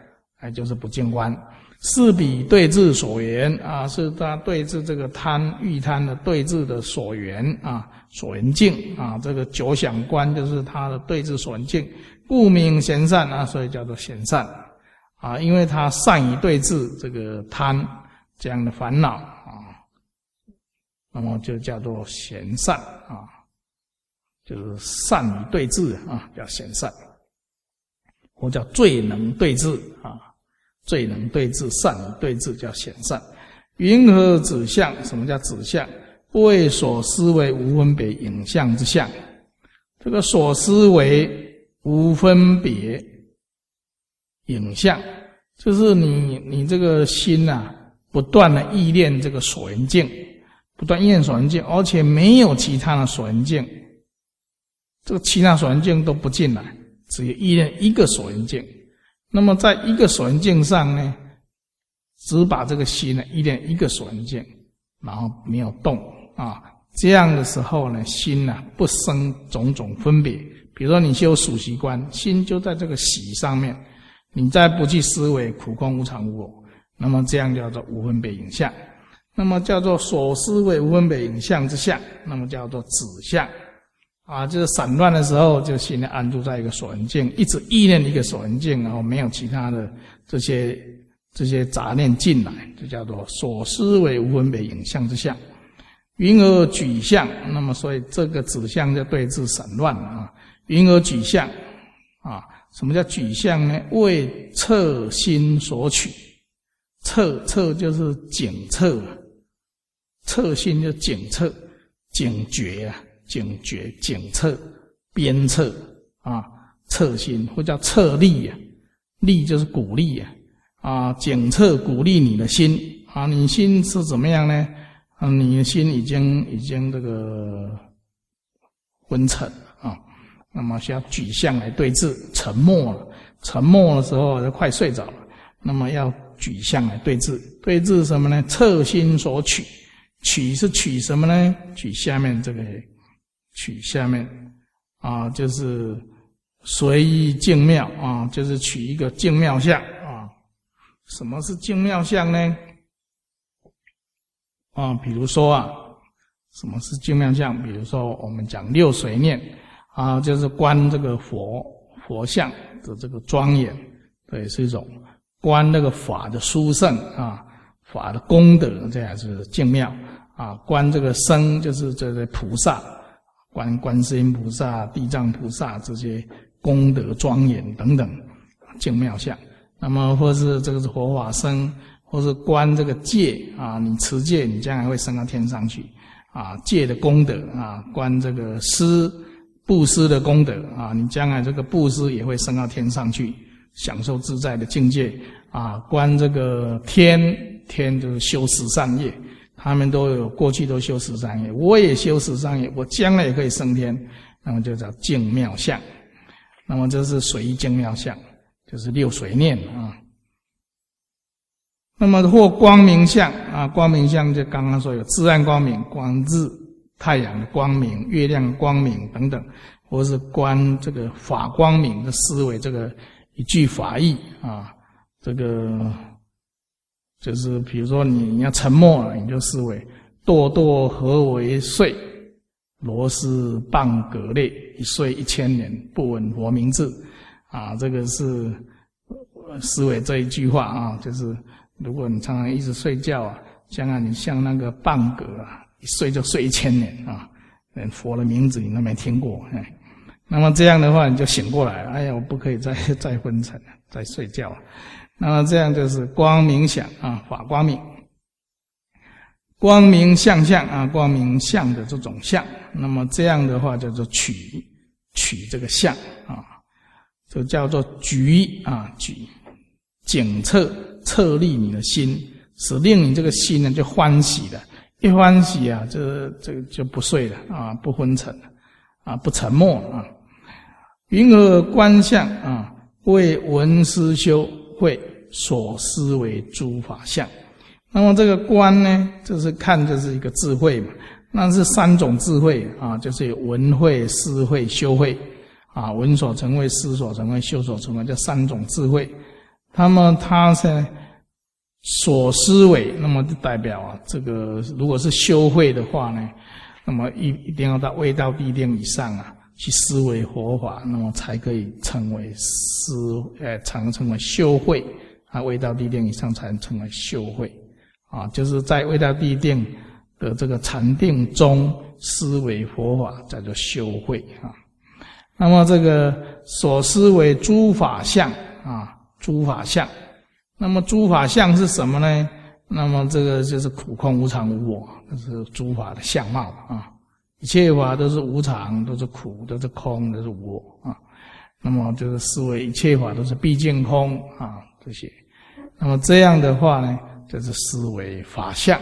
S1: 就是不净观。是彼对治所缘啊，是他对治这个欲贪的对治的所缘啊，所缘境啊，这个九想观就是他的对治所缘境，故名贤善啊，所以叫做贤善啊，因为他善于对治这个贪这样的烦恼啊，那么就叫做贤善啊，就是善于对治啊，叫贤善，或叫最能对治啊。最能对治，善于对治，叫贤善。云何指相？什么叫指相？为所思为无分别影像之相。这个所思为无分别影像，就是你这个心啊，不断的忆念这个所缘境，不断忆念所缘境，而且没有其他的所缘境，这个其他所缘境都不进来，只有忆念一个所缘境。那么在一个所缘境上呢，只把这个心呢依念一个所缘境，然后没有动啊。这样的时候呢，心呢不生种种分别。比如说你修数息观，心就在这个喜上面，你再不去思维苦空无常无我，那么这样叫做无分别影像。那么叫做所思为无分别影像之相，那么叫做指相。啊，就是散乱的时候，就心里安住在一个所缘境，一直意念一个所缘境，然后没有其他的这些杂念进来，就叫做所思为无分别影像之相。云而举相，那么所以这个指相就对治散乱啊。云而举相啊，什么叫举相呢？为测心所取，测就是警测，测心就警测，警觉啊。警觉、警测、鞭策啊，测心或叫测励啊，励就是鼓励啊，警测鼓励你的心啊，你心是怎么样呢？你的心已经这个昏沉啊，那么需要举相来对治，沉默的时候就快睡着了，那么要举相来对治，对治什么呢？测心所取，取是取什么呢？取下面这个。取下面啊，就是随意净妙啊，就是取一个净妙相啊。什么是净妙相呢？啊，比如说啊，什么是净妙相？比如说我们讲六随念啊，就是观这个佛像的这个庄严，这也是一种观那个法的殊胜啊，法的功德，这也是净妙啊。观这个僧，就是这些菩萨。观世音菩萨、地藏菩萨这些功德庄严等等净妙相，那么或是这个是佛法僧，或是观这个戒啊，你持戒，你将来会升到天上去啊，戒的功德啊，观这个布施的功德啊，你将来这个布施也会升到天上去，享受自在的境界啊，观这个天就是修十善业。他们都有过去都修十善业，我也修十善业，我将来也可以升天，那么就叫净妙相。那么这是随意净妙相，就是六随念啊。那么或光明相啊，光明相就刚刚说有自然光明、光日太阳的光明、月亮的光明等等，或是观这个法光明的思维，这个一句法义啊，这个。就是比如说你要沉默了，你就思维堕堕何为岁，螺丝棒葛类，一岁1000年，不闻佛名字啊，这个是思维这一句话啊，就是如果你常常一直睡觉啊，将来你像那个棒葛啊，一睡就睡1000年啊，连佛的名字你都没听过，那么这样的话你就醒过来了，哎呀，我不可以再昏沉了，再睡觉了。那么这样就是光明想啊，法光明，光明相啊，光明相的这种相，那么这样的话叫做取这个相啊，就叫做举啊，警策立你的心，使令你这个心呢就欢喜了，一欢喜啊，这个就不睡了啊，不昏沉了啊，不沉默啊。云何观相啊？为闻思修会所思为诸法相。那么这个观呢，就是看，就是一个智慧嘛。那是3种智慧啊，就是有闻慧、思慧、修慧啊。闻所成慧，思所成慧，修所成慧，这3种智慧那么它是所思维，那么就代表啊，这个如果是修慧的话呢，那么一定要到未到地定以上啊，去思维佛法，那么才可以称为称为修慧啊，未到地定以上才能称为修慧啊，就是在未到地定的这个禅定中思维佛法，叫做修慧啊。那么这个所思为诸法相啊，诸法相。那么诸法相是什么呢？那么这个就是苦空无常无我，这是诸法的相貌啊。一切法都是无常，都是苦，都是空，都是无我啊。那么就是思维一切法都是毕竟空啊，这些。那么这样的话呢，就是思维法相。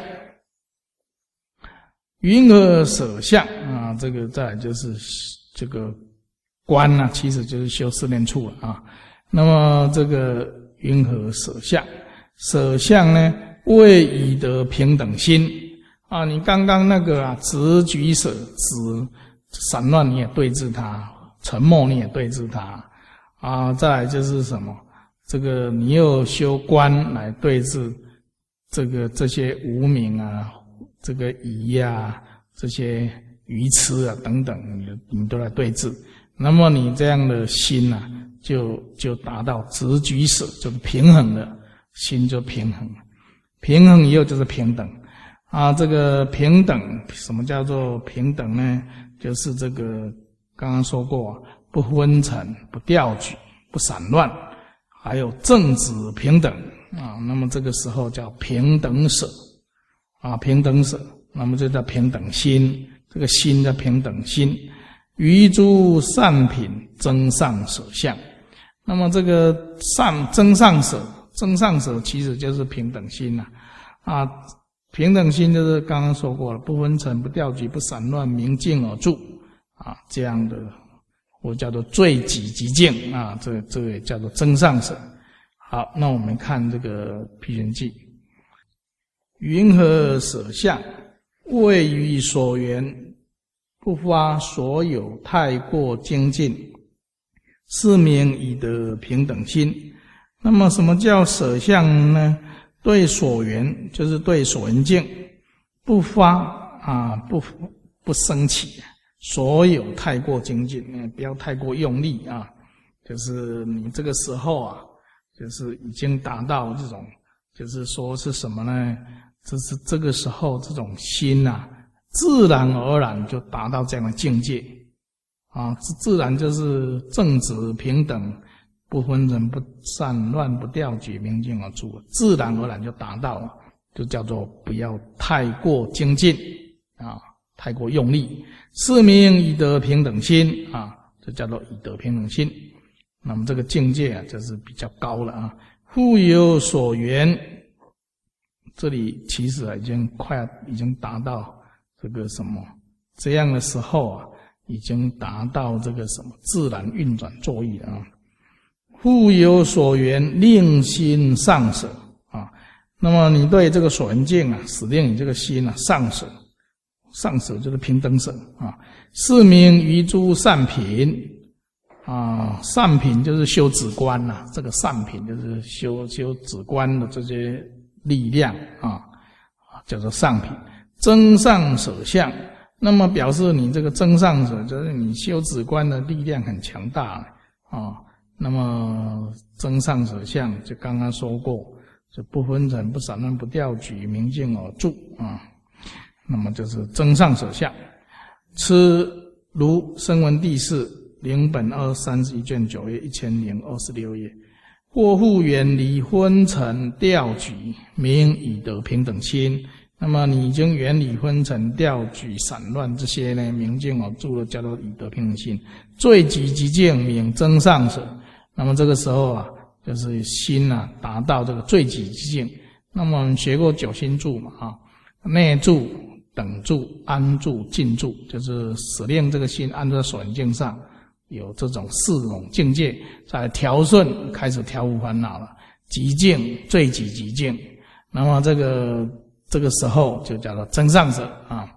S1: 云何舍相啊？这个再来就是这个观啊，其实就是修四念处了啊。那么这个云何舍相？舍相呢，为以得平等心啊。你刚刚那个啊，执举舍，执散乱你也对治它，沉默你也对治它啊。再来就是什么？这个你又修观来对治这些无明啊，这个疑啊，这些愚痴啊等等，你都来对治。那么你这样的心啊，就达到执举舍，就是平衡了，心就平衡了。平衡以后就是平等啊。这个平等，什么叫做平等呢？就是这个刚刚说过，不昏沉，不掉举，不散乱，还有正直平等啊。那么这个时候叫平等舍啊，平等舍。那么这叫平等心，这个心叫平等心。于诸善品增上舍相。那么这个增上舍，增上舍其实就是平等心呐啊。平等心就是刚刚说过了，不昏沉，不掉举，不散乱，明净而住啊，这样的或叫做最己极净啊，这个也叫做增上舍。好，那我们看这个辟玄记，云何舍相？为于所缘，不发所有太过精进，是名以得平等心。那么什么叫舍相呢？对所缘，就是对所缘境不发啊，不升起所有太过精进，不要太过用力啊。就是你这个时候啊，就是已经达到这种，就是说是什么呢？就是这个时候这种心啊，自然而然就达到这样的境界啊，自然就是正直平等，不昏沉，不散乱，不掉举，明净而住，自然而然就达到了，就叫做不要太过精进啊，太过用力，是名以得平等心啊，这叫做以得平等心。那么这个境界啊，就是比较高了啊。复有所缘，这里其实已经达到这个什么这样的时候啊，已经达到这个什么自然运转作意了啊。复有所缘，令心上舍啊。那么你对这个所缘境啊，使令你这个心啊上舍，上舍就是平等舍啊。是名于诸善品啊，善品就是修止观呐，这个善品就是修止观的这些力量啊，叫做上品。增上舍相，那么表示你这个增上舍，就是你修止观的力量很强大啊。那么增上舍相就刚刚说过，就不昏沉，不散乱，不掉举，明净而住啊。那么就是增上舍相。此如声闻第四零本231卷9页1026页。或复远离昏沉掉举，名以得平等心。那么你已经远离昏沉掉举散乱这些呢，明净而住了，叫做以得平等心。最极极净名增上舍。那么这个时候啊，就是心啊达到这个最极极净。那么我们学过九心住嘛啊，内住、等住、安住、静住，就是使令这个心安在所缘境上。有这种四种境界，在调顺开始调伏烦恼了，极静最极极静。那么这个时候就叫做增上舍啊。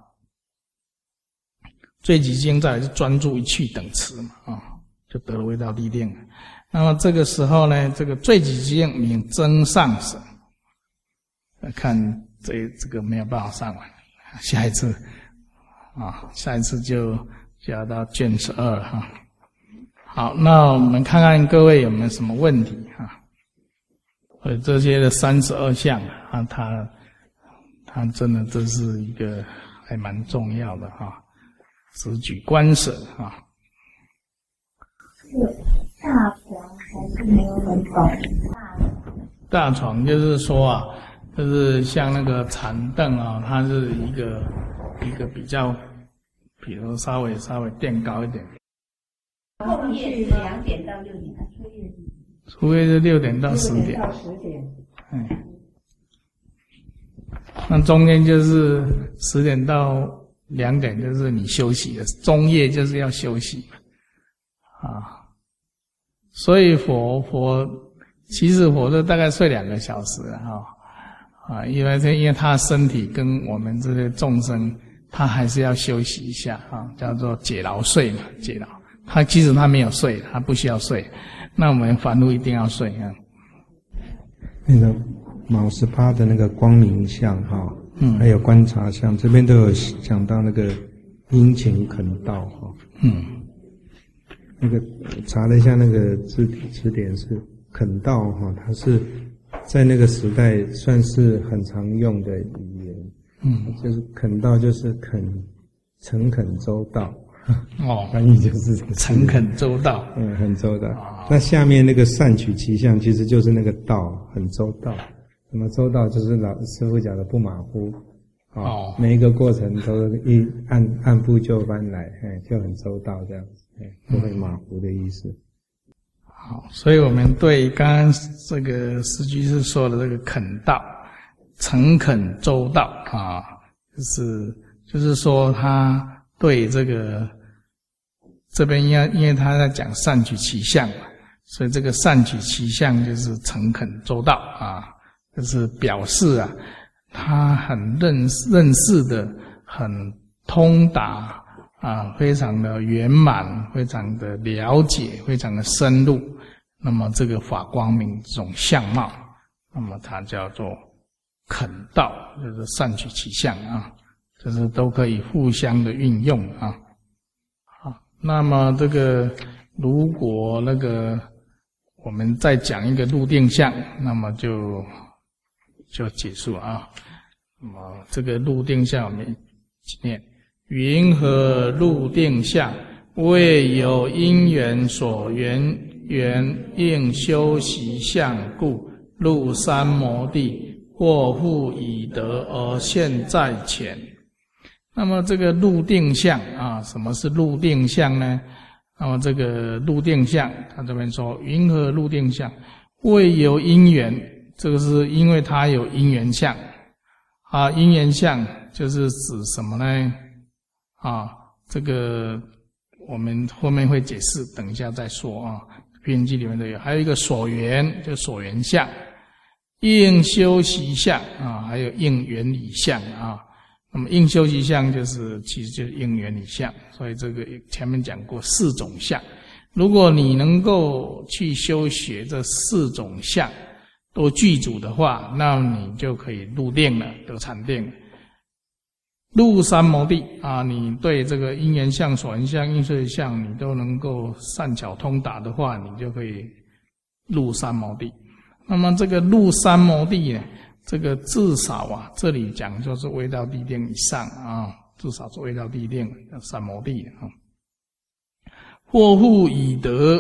S1: 最极静再来是专注一趣等持嘛啊，就得了未到地定。 那么这个时候呢，这个最极境名增上神。看这个没有办法上完，下一次就要到卷12哈。好，那我们看看各位有没有什么问题哈？这些的32项啊，它真的这是一个还蛮重要的哈，直举观舍啊。
S2: 大床还是没有很懂。
S1: 大床就是说啊，就是像那个禅凳啊，它是一个比较，比如稍微垫高一点。
S2: 后夜是2点到6点，
S1: 初夜是6点到10点。
S2: 6点到10点。
S1: 那中间就是10点到2点，就是你休息的，中夜就是要休息啊。所以其实佛就大概睡2个小时因为他身体跟我们这些众生，他还是要休息一下叫做解劳睡嘛，解劳。其实他没有睡，他不需要睡。那我们凡夫一定要睡
S3: 那个卯18的那个光明相还有观察相，这边都有讲到那个殷勤恳道那个查了一下那个字典是恳道它是在那个时代算是很常用的语言。就是恳道就是诚恳周到。翻译就是
S1: 诚恳周到。
S3: 很周到。那下面那个善取其相，其实就是那个道，很周到。那么周到就是老师父讲的不马虎。每一个过程都一按部就班来，就很周到这样子，不会马虎的意思。
S1: 好，所以我们对刚刚这个师居士说的这个恳道、诚恳周到就是说他对这边因为他在讲善取其相嘛，所以这个善取其相就是诚恳周到就是表示他很认识的很通达非常的圆满，非常的了解，非常的深入。那么这个法光明这种相貌，那么它叫做恳道，就是善取其相就是都可以互相的运用好，那么这个如果我们再讲一个入定相，那么就结束那么这个入定相我们念：云何入定相？为有因缘所缘应修习相故，入三摩地，或复已得而现在前。那么这个入定相什么是入定相呢？那么这个入定相，他这边说云何入定相？为有因缘，这个是因为他有因缘相因缘相就是指什么呢？这个我们后面会解释，等一下再说编辑里面都有。还有一个所缘，就所缘相，应修习相还有应原理相那么应修习相其实就是应原理相，所以这个前面讲过4种相。如果你能够去修学这4种相都具足的话，那你就可以入定了，得禅定了。入三摩地你对这个因缘相、所缘相、应修习相你都能够善巧通达的话，你就可以入三摩地。那么这个入三摩地呢，这个至少这里讲就是未到地定以上至少是未到地定三摩地或复已得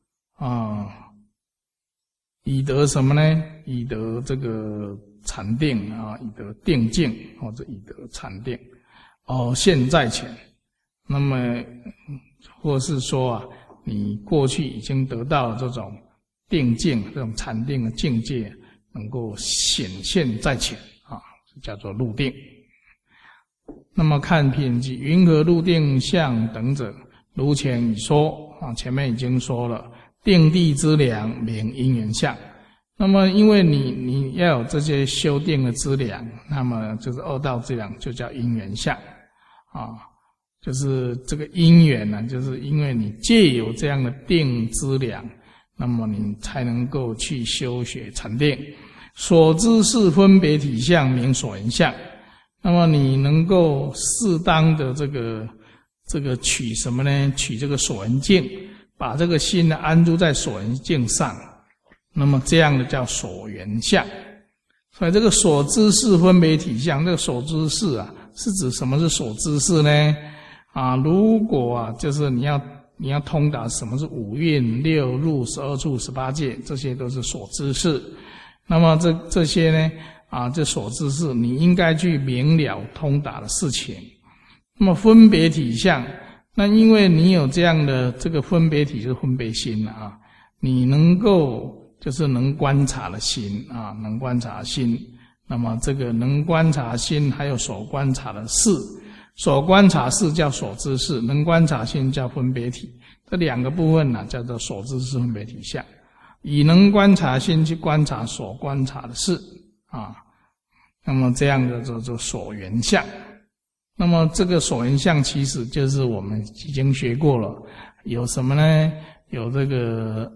S1: 已得什么呢？已得这个禅定已得定境，或者已得禅定现在前。那么或是说你过去已经得到这种定境，这种禅定的境界能够显现在前叫做入定。那么看品记，云何入定相等者，如前已说前面已经说了，定地之良名因缘相。那么因为你要有这些修定的资粮，那么就是2道资粮，就叫因缘相就是这个因缘呢，就是因为你借有这样的定资粮， 那么你才能够去修学禅定。所知是分别体相名所缘相，那么你能够适当的这个取什么呢？取这个所缘境，把这个心呢安住在所缘境上，那么这样的叫所缘相。所以这个所知是分别体相，这个所知是啊，是指什么是所知是呢？如果就是你要通达什么是五蕴、六入、12处、18界，这些都是所知是。那么这些呢，这所知是你应该去明了通达的事情。那么分别体相，那因为你有这样的这个分别体，就是分别心你能够就是能观察的心能观察心。那么这个能观察心，还有所观察的事，所观察事叫所知事，能观察心叫分别体。这两个部分叫做所知事分别体相。以能观察心去观察所观察的事那么这样的就所缘相。那么这个所缘相其实就是我们已经学过了，有什么呢？有这个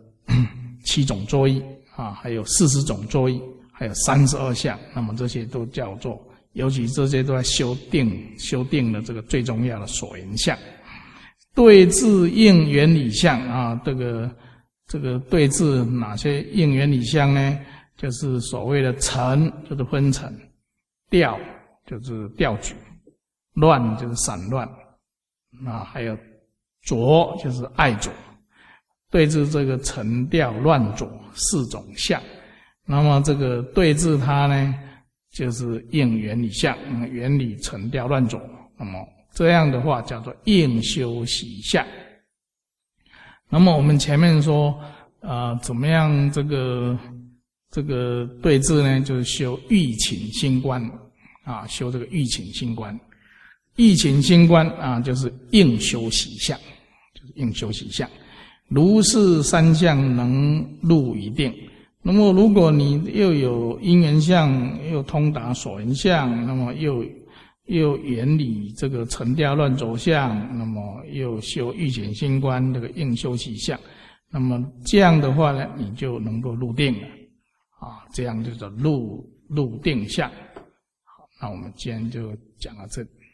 S1: 7种作意还有40种作意，还有32相。那么这些都叫做，尤其这些都在修定的这个最重要的所缘相。对治应原理相这个对治哪些应原理相呢？就是所谓的尘，就是昏沉；调，就是调举；乱，就是散乱；还有浊，就是爱浊。对治这个尘、调、乱、浊4种相。那么这个对治它呢，就是应原理相，原理尘、调、乱、浊。那么这样的话叫做应修习相。那么我们前面说怎么样这个对治呢？就是修欲请心观修这个欲请心观。欲请心观就是应修习相，就是应修习相。如是三相能入一定。那么如果你又有因缘相，又通达所缘相，那么又远离这个尘调乱浊相，那么又修欲请心观，这个应修习相，那么这样的话呢，你就能够入定了这样就叫入定相。好，那我们今天就讲到这里。